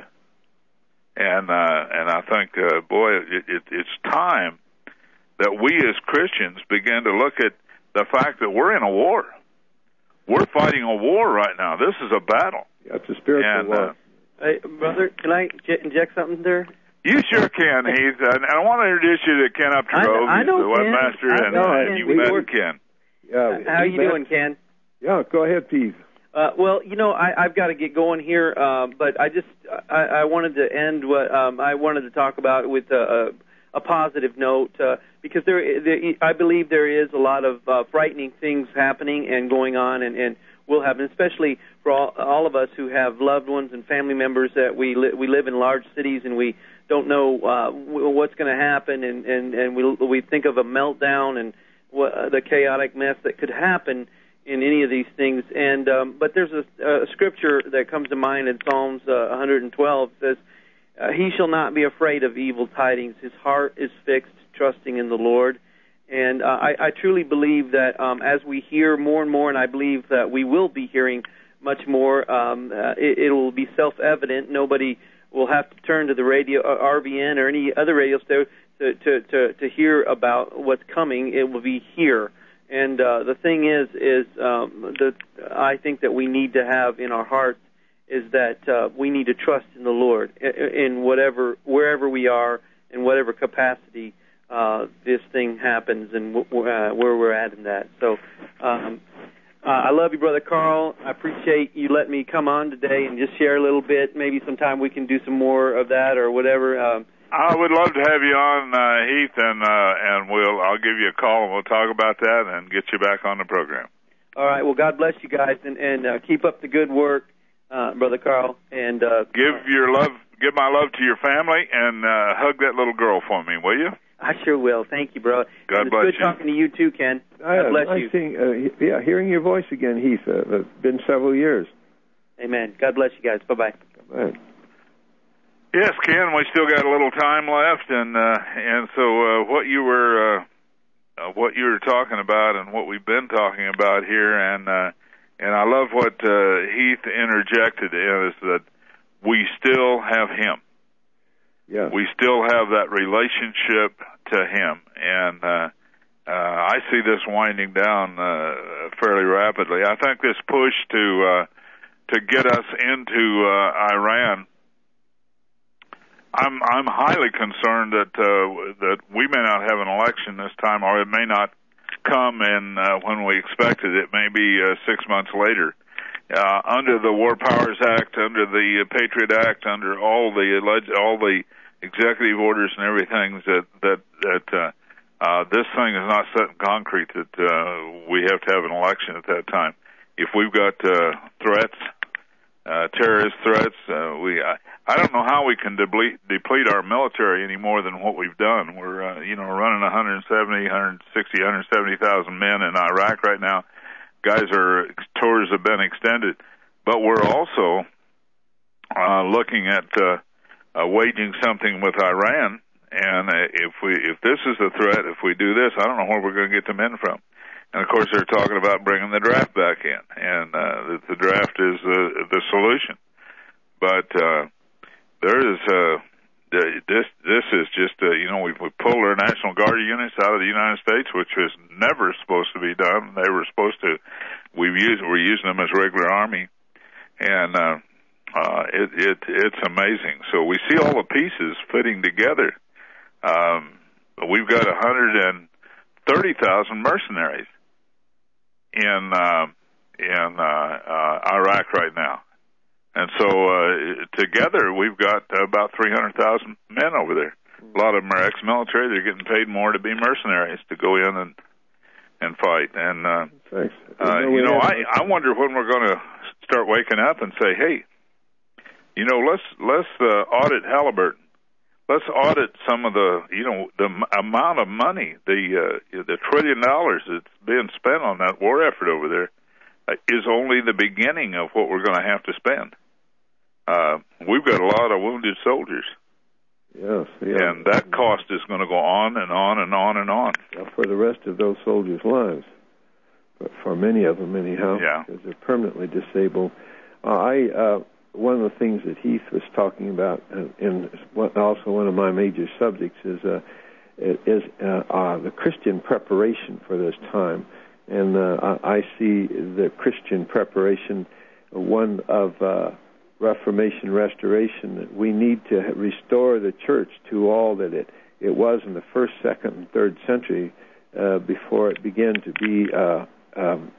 Speaker 1: And uh, and I think, uh, boy, it, it, it's time that we as Christians begin to look at the fact that we're in a war. We're fighting a war right now. This is a battle.
Speaker 12: Yeah, it's a spiritual
Speaker 1: and,
Speaker 12: war.
Speaker 1: Uh,
Speaker 2: hey, brother, can I j- inject something there?
Speaker 1: You sure can, Heath. And I want to introduce you to Ken Uptrove.
Speaker 2: I, I know
Speaker 1: He's the
Speaker 2: Ken.
Speaker 1: webmaster,
Speaker 2: I
Speaker 1: and,
Speaker 2: know
Speaker 1: and
Speaker 2: Ken.
Speaker 1: you
Speaker 2: We
Speaker 1: met
Speaker 2: work.
Speaker 1: Ken.
Speaker 12: Yeah.
Speaker 2: How you
Speaker 12: met.
Speaker 2: doing, Ken?
Speaker 12: Yeah, go ahead, Pete.
Speaker 2: Uh, well, you know, I, I've got to get going here, uh, but I just I, I wanted to end what um, I wanted to talk about with a, a, a positive note uh, because there, there, I believe there is a lot of uh, frightening things happening and going on, and, and will happen, especially for all, all of us who have loved ones and family members that we li- we live in large cities and we don't know uh, what's going to happen, and, and, and we we think of a meltdown and what, uh, the chaotic mess that could happen in any of these things. And um, but there's a, a scripture that comes to mind in Psalms uh, one hundred twelve. It says, uh, he shall not be afraid of evil tidings. His heart is fixed, trusting in the Lord. And uh, I, I truly believe that um, as we hear more and more, and I believe that we will be hearing much more, um, uh, it, it will be self-evident. Nobody will have to turn to the radio, uh, R B N or any other radio station to, to, to, to hear about what's coming. It will be here. And uh, the thing is, is um, the I think that we need to have in our hearts is that uh, we need to trust in the Lord in, in whatever, wherever we are, in whatever capacity uh, this thing happens, and w- uh, where we're at in that. So, um, uh, I love you, Brother Carl. I appreciate you letting me come on today and just share a little bit. Maybe sometime we can do some more of that or whatever. Um,
Speaker 1: I would love to have you on, uh, Heath, and uh, and we'll I'll give you a call and we'll talk about that and get you back on the program.
Speaker 2: All right. Well, God bless you guys, and and uh, keep up the good work, uh, Brother Carl. And uh,
Speaker 1: give your love, give my love to your family, and uh, hug that little girl for me, will you?
Speaker 2: I sure will. Thank you, bro.
Speaker 1: God
Speaker 2: and it's
Speaker 1: bless
Speaker 2: good
Speaker 1: you.
Speaker 2: talking to you too, Ken. God bless
Speaker 12: I
Speaker 2: you.
Speaker 12: Think, uh, yeah, hearing your voice again, Heath. Uh, it's been several years.
Speaker 2: Amen. God bless you guys. Bye bye.
Speaker 12: Bye.
Speaker 1: Yes, Ken, we still got a little time left, and uh, and so uh, what you were uh, uh, what you were talking about, and what we've been talking about here, and uh, and I love what uh, Heath interjected in is that we still have Him.
Speaker 12: Yeah,
Speaker 1: we still have that relationship to Him, and uh, uh, I see this winding down uh, fairly rapidly. I think this push to uh, to get us into uh, Iran. I'm I'm highly concerned that uh, that we may not have an election this time, or it may not come in uh, when we expected. It may be uh, six months later. Uh, under the War Powers Act, under the Patriot Act, under all the alleged, all the executive orders and everything, that that that uh, uh, this thing is not set in concrete. That uh, we have to have an election at that time. if we've got uh, threats, uh, terrorist threats, uh, we I, I don't know how we can deplete, deplete our military any more than what we've done. We're uh, you know running one hundred seventy, one hundred sixty, one hundred seventy thousand men in Iraq right now. Guys are tours have been extended, but we're also uh, looking at uh, uh, waging something with Iran. And uh, if we if this is a threat, if we do this, I don't know where we're going to get the men from. And of course, they're talking about bringing the draft back in, and uh, the, the draft is uh, the solution. But uh, there is uh, this this is just uh, you know we've we pulled our National Guard units out of the United States, which was never supposed to be done. They were supposed to we've used we're using them as regular Army, and uh, uh, it, it it's amazing. So we see all the pieces fitting together. Um, we've got one hundred thirty thousand mercenaries in uh, in uh, uh, Iraq right now, and so uh, together we've got about three hundred thousand men over there. A lot of them are ex-military. They're getting paid more to be mercenaries to go in and and fight. And uh,
Speaker 12: Thanks.
Speaker 1: uh, you know, I, I wonder when we're going to start waking up and say, hey, you know, let's let's uh, audit Halliburton. Let's audit some of the, you know, the m- amount of money, the uh, the trillion dollars that's being spent on that war effort over there uh, is only the beginning of what we're going to have to spend. Uh, we've got a lot of wounded soldiers.
Speaker 12: Yes, yeah.
Speaker 1: And that cost is going to go on and on and on and on.
Speaker 12: Well, for the rest of those soldiers' lives, but for many of them anyhow,
Speaker 1: yeah.
Speaker 12: because they're permanently disabled. Uh, I... Uh, One of the things that Heath was talking about, uh, and also one of my major subjects, is uh, is uh, uh, the Christian preparation for this time. And uh, I see the Christian preparation, one of uh, Reformation, restoration, that we need to restore the church to all that it, it was in the first, second, and third century uh, before it began to be uh, um,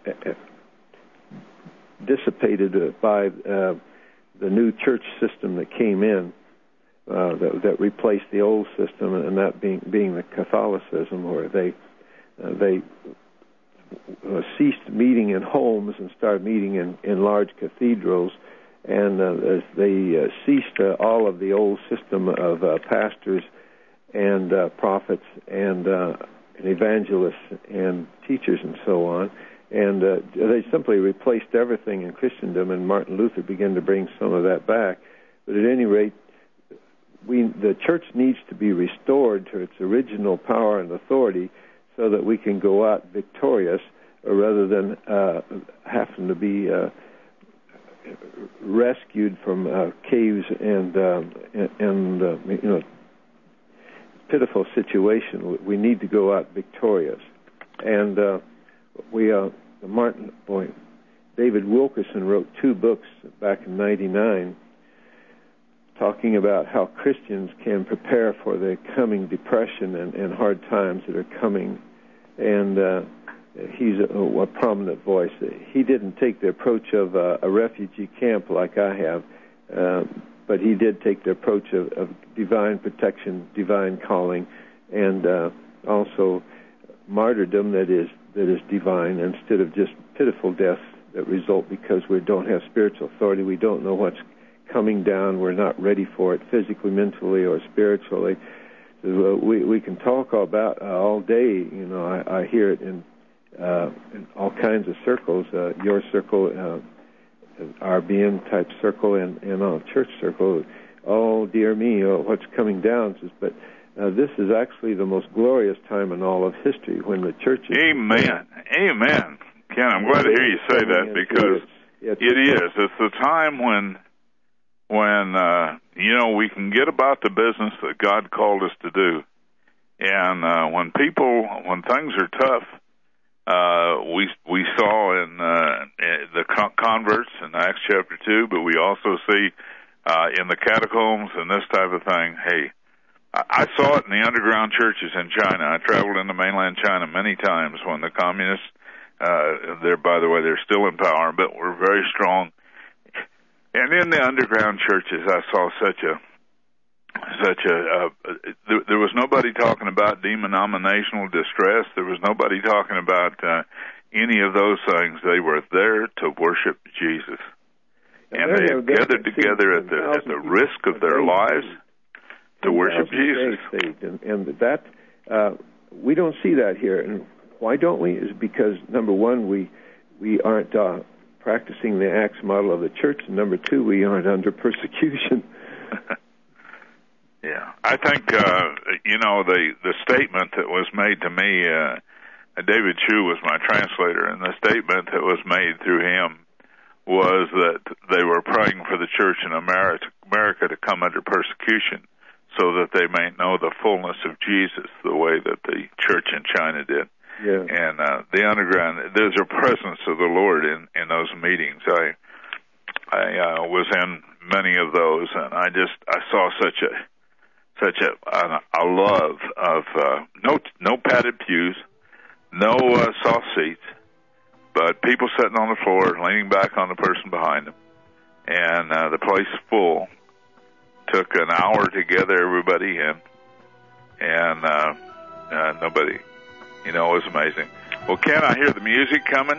Speaker 12: dissipated by uh, the new church system that came in, uh, that, that replaced the old system, and that being being the Catholicism, where they uh, they uh, ceased meeting in homes and started meeting in, in large cathedrals, and uh, as they uh, ceased uh, all of the old system of uh, pastors and uh, prophets and, uh, and evangelists and teachers and so on. And uh, they simply replaced everything in Christendom, and Martin Luther began to bring some of that back. But at any rate, we the church needs to be restored to its original power and authority so that we can go out victorious, uh, rather than uh, having to be uh, rescued from uh, caves and, uh, and, and uh, you know, pitiful situation. We need to go out victorious. And uh, we... Uh, Martin, boy, David Wilkerson wrote two books back in ninety-nine talking about how Christians can prepare for the coming depression and, and hard times that are coming. And uh, he's a, a prominent voice. He didn't take the approach of uh, a refugee camp like I have, uh, but he did take the approach of, of divine protection, divine calling, and uh, also martyrdom that is that is divine, instead of just pitiful deaths that result because we don't have spiritual authority. We don't know what's coming down. We're not ready for it physically, mentally, or spiritually. So, uh, we we can talk about uh, all day. You know, I, I hear it in, uh, in all kinds of circles. Uh, your circle, uh, R B N type circle, and and our church circle. Oh dear me, oh, what's coming down? But Uh, this is actually the most glorious time in all of history, when the church is...
Speaker 1: Amen. Amen. Ken, I'm glad to hear you say that, because it is. It's the time when, when uh, you know, we can get about the business that God called us to do. And uh, when people, when things are tough, uh, we we saw in uh, the converts in Acts chapter two, but we also see uh, in the catacombs and this type of thing, hey, I saw it in the underground churches in China. I traveled into mainland China many times when the communists, uh, they're, by the way, they're still in power, but were very strong. And in the underground churches, I saw such a, such a, uh, there, there was nobody talking about denominational distress. There was nobody talking about, uh, any of those things. They were there to worship Jesus. And, and they
Speaker 12: there,
Speaker 1: gathered together at the, at the risk of their lives to worship Jesus.
Speaker 12: Saved. And, and that, uh, we don't see that here. And why don't we? Is because, number one, we, we aren't uh, practicing the Acts model of the church, and number two, we aren't under persecution.
Speaker 1: Yeah, I think, uh, you know, the, the statement that was made to me, uh, David Chu was my translator, and the statement that was made through him was that they were praying for the church in America, America to come under persecution so that they may know the fullness of Jesus the way that the church in China did.
Speaker 12: Yeah.
Speaker 1: And uh, the underground, there's a presence of the Lord in, in those meetings. I I uh, was in many of those, and I just I saw such a such a a, a love of uh, no no padded pews, no uh, soft seats, but people sitting on the floor, leaning back on the person behind them, and uh, the place full. Took an hour to gather everybody in, and uh, uh, nobody, you know, it was amazing. Well, Ken, I hear the music coming,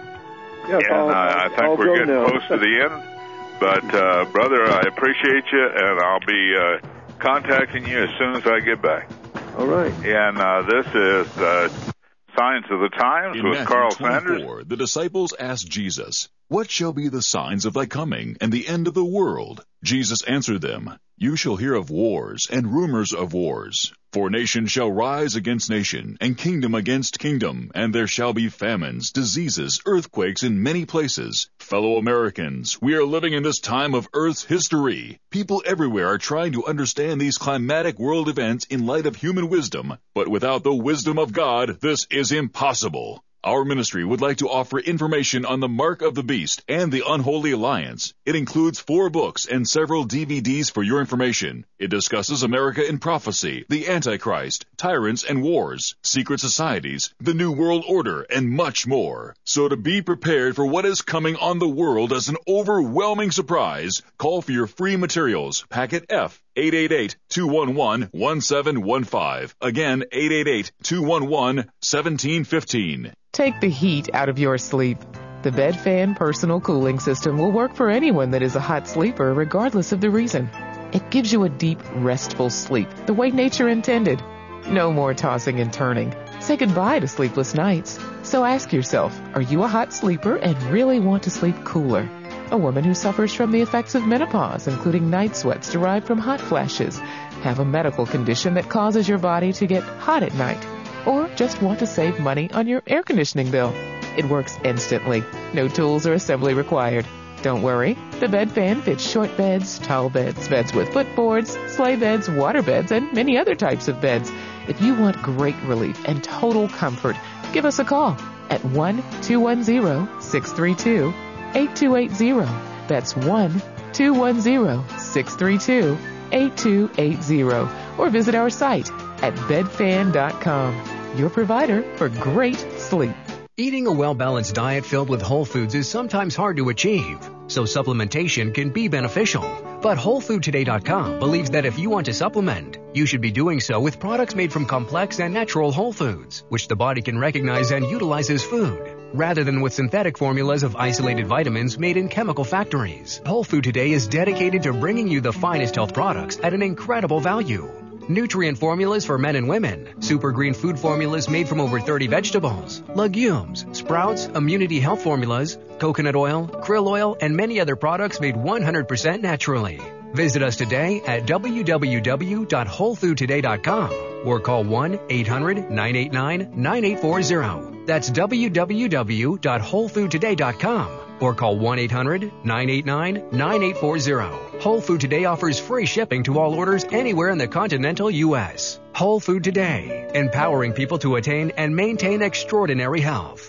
Speaker 12: yes,
Speaker 1: and
Speaker 12: I'll,
Speaker 1: uh, I think
Speaker 12: I'll
Speaker 1: we're getting
Speaker 12: now.
Speaker 1: close to the end. But, uh, brother, I appreciate you, and I'll be uh, contacting you as soon as I get back.
Speaker 12: All right.
Speaker 1: And uh, this is uh, Signs of the Times
Speaker 11: In
Speaker 1: with
Speaker 11: Matthew
Speaker 1: Carl
Speaker 11: twenty-four,
Speaker 1: Sanders.
Speaker 11: the disciples asked Jesus, "What shall be the signs of thy coming and the end of the world?" Jesus answered them, "You shall hear of wars and rumors of wars. For nation shall rise against nation, and kingdom against kingdom, and there shall be famines, diseases, earthquakes in many places. Fellow Americans, we are living in this time of Earth's history. People everywhere are trying to understand these climatic world events in light of human wisdom, but without the wisdom of God, this is impossible. Our ministry would like to offer information on the Mark of the Beast and the Unholy Alliance. It includes four books and several D V Ds for your information. It discusses America in prophecy, the Antichrist, tyrants and wars, secret societies, the New World Order, and much more. So to be prepared for what is coming on the world as an overwhelming surprise, call for your free materials, packet F, eight eight eight, two one one, one seven one five. Again, eight eight eight, two one one, one seven one five.
Speaker 13: Take the heat out of your sleep. The Bed Fan Personal Cooling System will work for anyone that is a hot sleeper, regardless of the reason. It gives you a deep, restful sleep, the way nature intended. No more tossing and turning. Say goodbye to sleepless nights. So ask yourself, are you a hot sleeper and really want to sleep cooler? A woman who suffers from the effects of menopause, including night sweats derived from hot flashes, have a medical condition that causes your body to get hot at night, or just want to save money on your air conditioning bill. It works instantly. No tools or assembly required. Don't worry. The Bed Fan fits short beds, tall beds, beds with footboards, sleigh beds, water beds, and many other types of beds. If you want great relief and total comfort, give us a call at one two one zero, six three two, eight two eight zero. That's one two one zero, six three two, eight two eight zero. Or visit our site at bed fan dot com. Your provider for great sleep.
Speaker 5: Eating a well-balanced diet filled with whole foods is sometimes hard to achieve, so supplementation can be beneficial. But whole food today dot com believes that if you want to supplement, you should be doing so with products made from complex and natural whole foods, which the body can recognize and utilize as food, rather than with synthetic formulas of isolated vitamins made in chemical factories. Whole Food Today is dedicated to bringing you the finest health products at an incredible value. Nutrient formulas for men and women, super green food formulas made from over thirty vegetables, legumes, sprouts, immunity health formulas, coconut oil, krill oil, and many other products made one hundred percent naturally. Visit us today at w w w dot whole food today dot com or call one eight hundred, nine eight nine, nine eight four zero. That's w w w dot whole food today dot com or call one eight hundred, nine eight nine, nine eight four zero. Whole Food Today offers free shipping to all orders anywhere in the continental U S. Whole Food Today, empowering people to attain and maintain extraordinary health.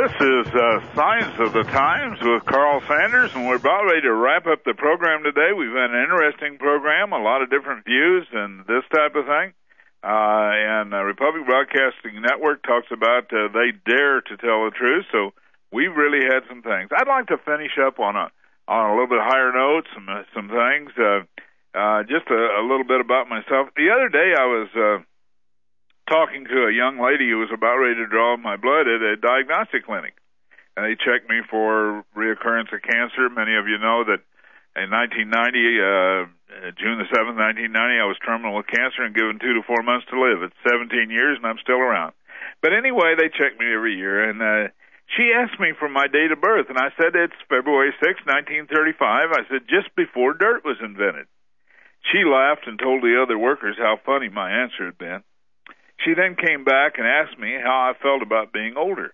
Speaker 1: This is uh, Signs of the Times with Carl Sanders, and we're about ready to wrap up the program today. We've had an interesting program, a lot of different views and this type of thing. Uh, and uh, Republic Broadcasting Network talks about uh, they dare to tell the truth, so we've really had some things. I'd like to finish up on a on a little bit higher note, some, uh, some things, uh, uh, just a, a little bit about myself. The other day I was... Uh, talking to a young lady who was about ready to draw my blood at a diagnostic clinic. And they checked me for reoccurrence of cancer. Many of you know that in nineteen ninety, uh, June the seventh, nineteen ninety, I was terminal with cancer and given two to four months to live. It's seventeen years, and I'm still around. But anyway, they check me every year, and uh, she asked me for my date of birth, and I said it's February sixth, nineteen thirty-five. I said just before dirt was invented. She laughed and told the other workers how funny my answer had been. She then came back and asked me how I felt about being older.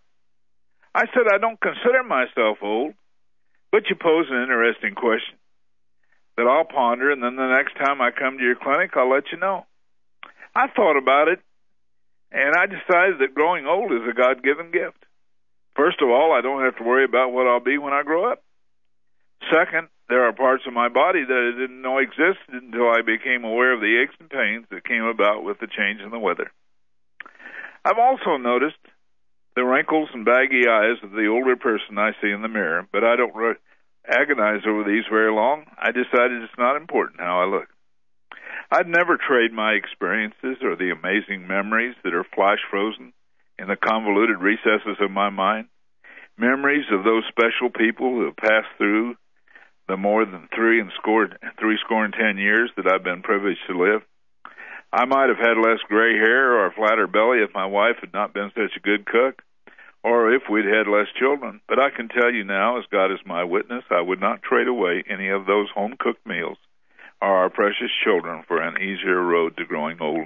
Speaker 1: I said, I don't consider myself old, but you pose an interesting question that I'll ponder, and then the next time I come to your clinic, I'll let you know. I thought about it, and I decided that growing old is a God-given gift. First of all, I don't have to worry about what I'll be when I grow up. Second, there are parts of my body that I didn't know existed until I became aware of the aches and pains that came about with the change in the weather. I've also noticed the wrinkles and baggy eyes of the older person I see in the mirror, but I don't re- agonize over these very long. I decided it's not important how I look. I'd never trade my experiences or the amazing memories that are flash-frozen in the convoluted recesses of my mind, memories of those special people who have passed through the more than three and score, three score and ten years that I've been privileged to live. I might have had less gray hair or a flatter belly if my wife had not been such a good cook, or if we'd had less children. But I can tell you now, as God is my witness, I would not trade away any of those home-cooked meals or our precious children for an easier road to growing old.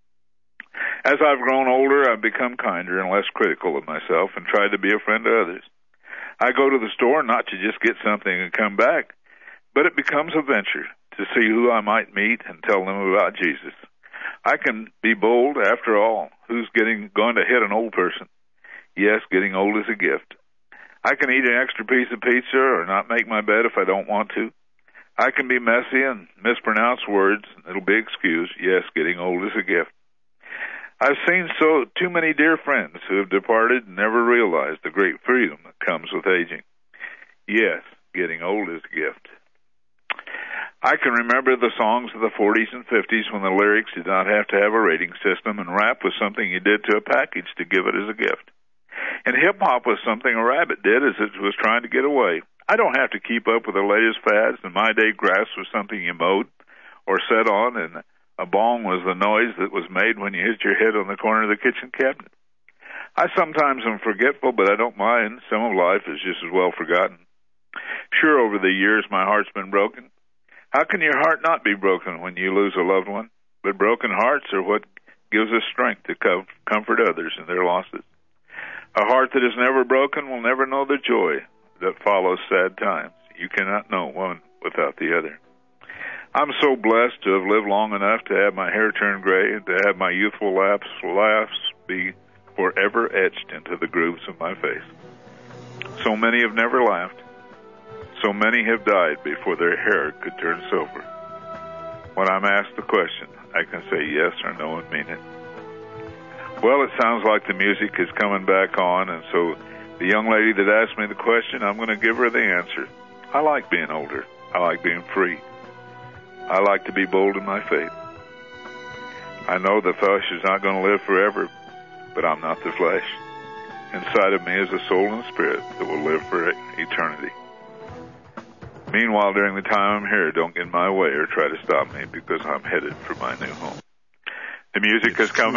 Speaker 1: As I've grown older, I've become kinder and less critical of myself and tried to be a friend to others. I go to the store not to just get something and come back, but it becomes a venture to see who I might meet and tell them about Jesus. I can be bold, after all. Who's getting going to hit an old person? Yes, getting old is a gift. I can eat an extra piece of pizza or not make my bed if I don't want to. I can be messy and mispronounce words, and it'll be excused. Yes, getting old is a gift. I've seen so too many dear friends who have departed and never realized the great freedom that comes with aging. Yes, getting old is a gift. I can remember the songs of the forties and fifties when the lyrics did not have to have a rating system, and rap was something you did to a package to give it as a gift. And hip-hop was something a rabbit did as it was trying to get away. I don't have to keep up with the latest fads. In my day, grass was something you mowed or sat on, and a bong was the noise that was made when you hit your head on the corner of the kitchen cabinet. I sometimes am forgetful, but I don't mind. Some of life is just as well forgotten. Sure, over the years, my heart's been broken. How can your heart not be broken when you lose a loved one? But broken hearts are what gives us strength to com- comfort others in their losses. A heart that is never broken will never know the joy that follows sad times. You cannot know one without the other. I'm so blessed to have lived long enough to have my hair turn gray and to have my youthful laughs, laughs be forever etched into the grooves of my face. So many have never laughed. So many have died before their hair could turn silver. When I'm asked the question, I can say yes or no and mean it. Well, it sounds like the music is coming back on, and so the young lady that asked me the question, I'm going to give her the answer. I like being older. I like being free. I like to be bold in my faith. I know the flesh is not going to live forever, but I'm not the flesh. Inside of me is a soul and spirit that will live for eternity. Meanwhile, during the time I'm here, don't get in my way or try to stop me because I'm headed for my new home. The music has come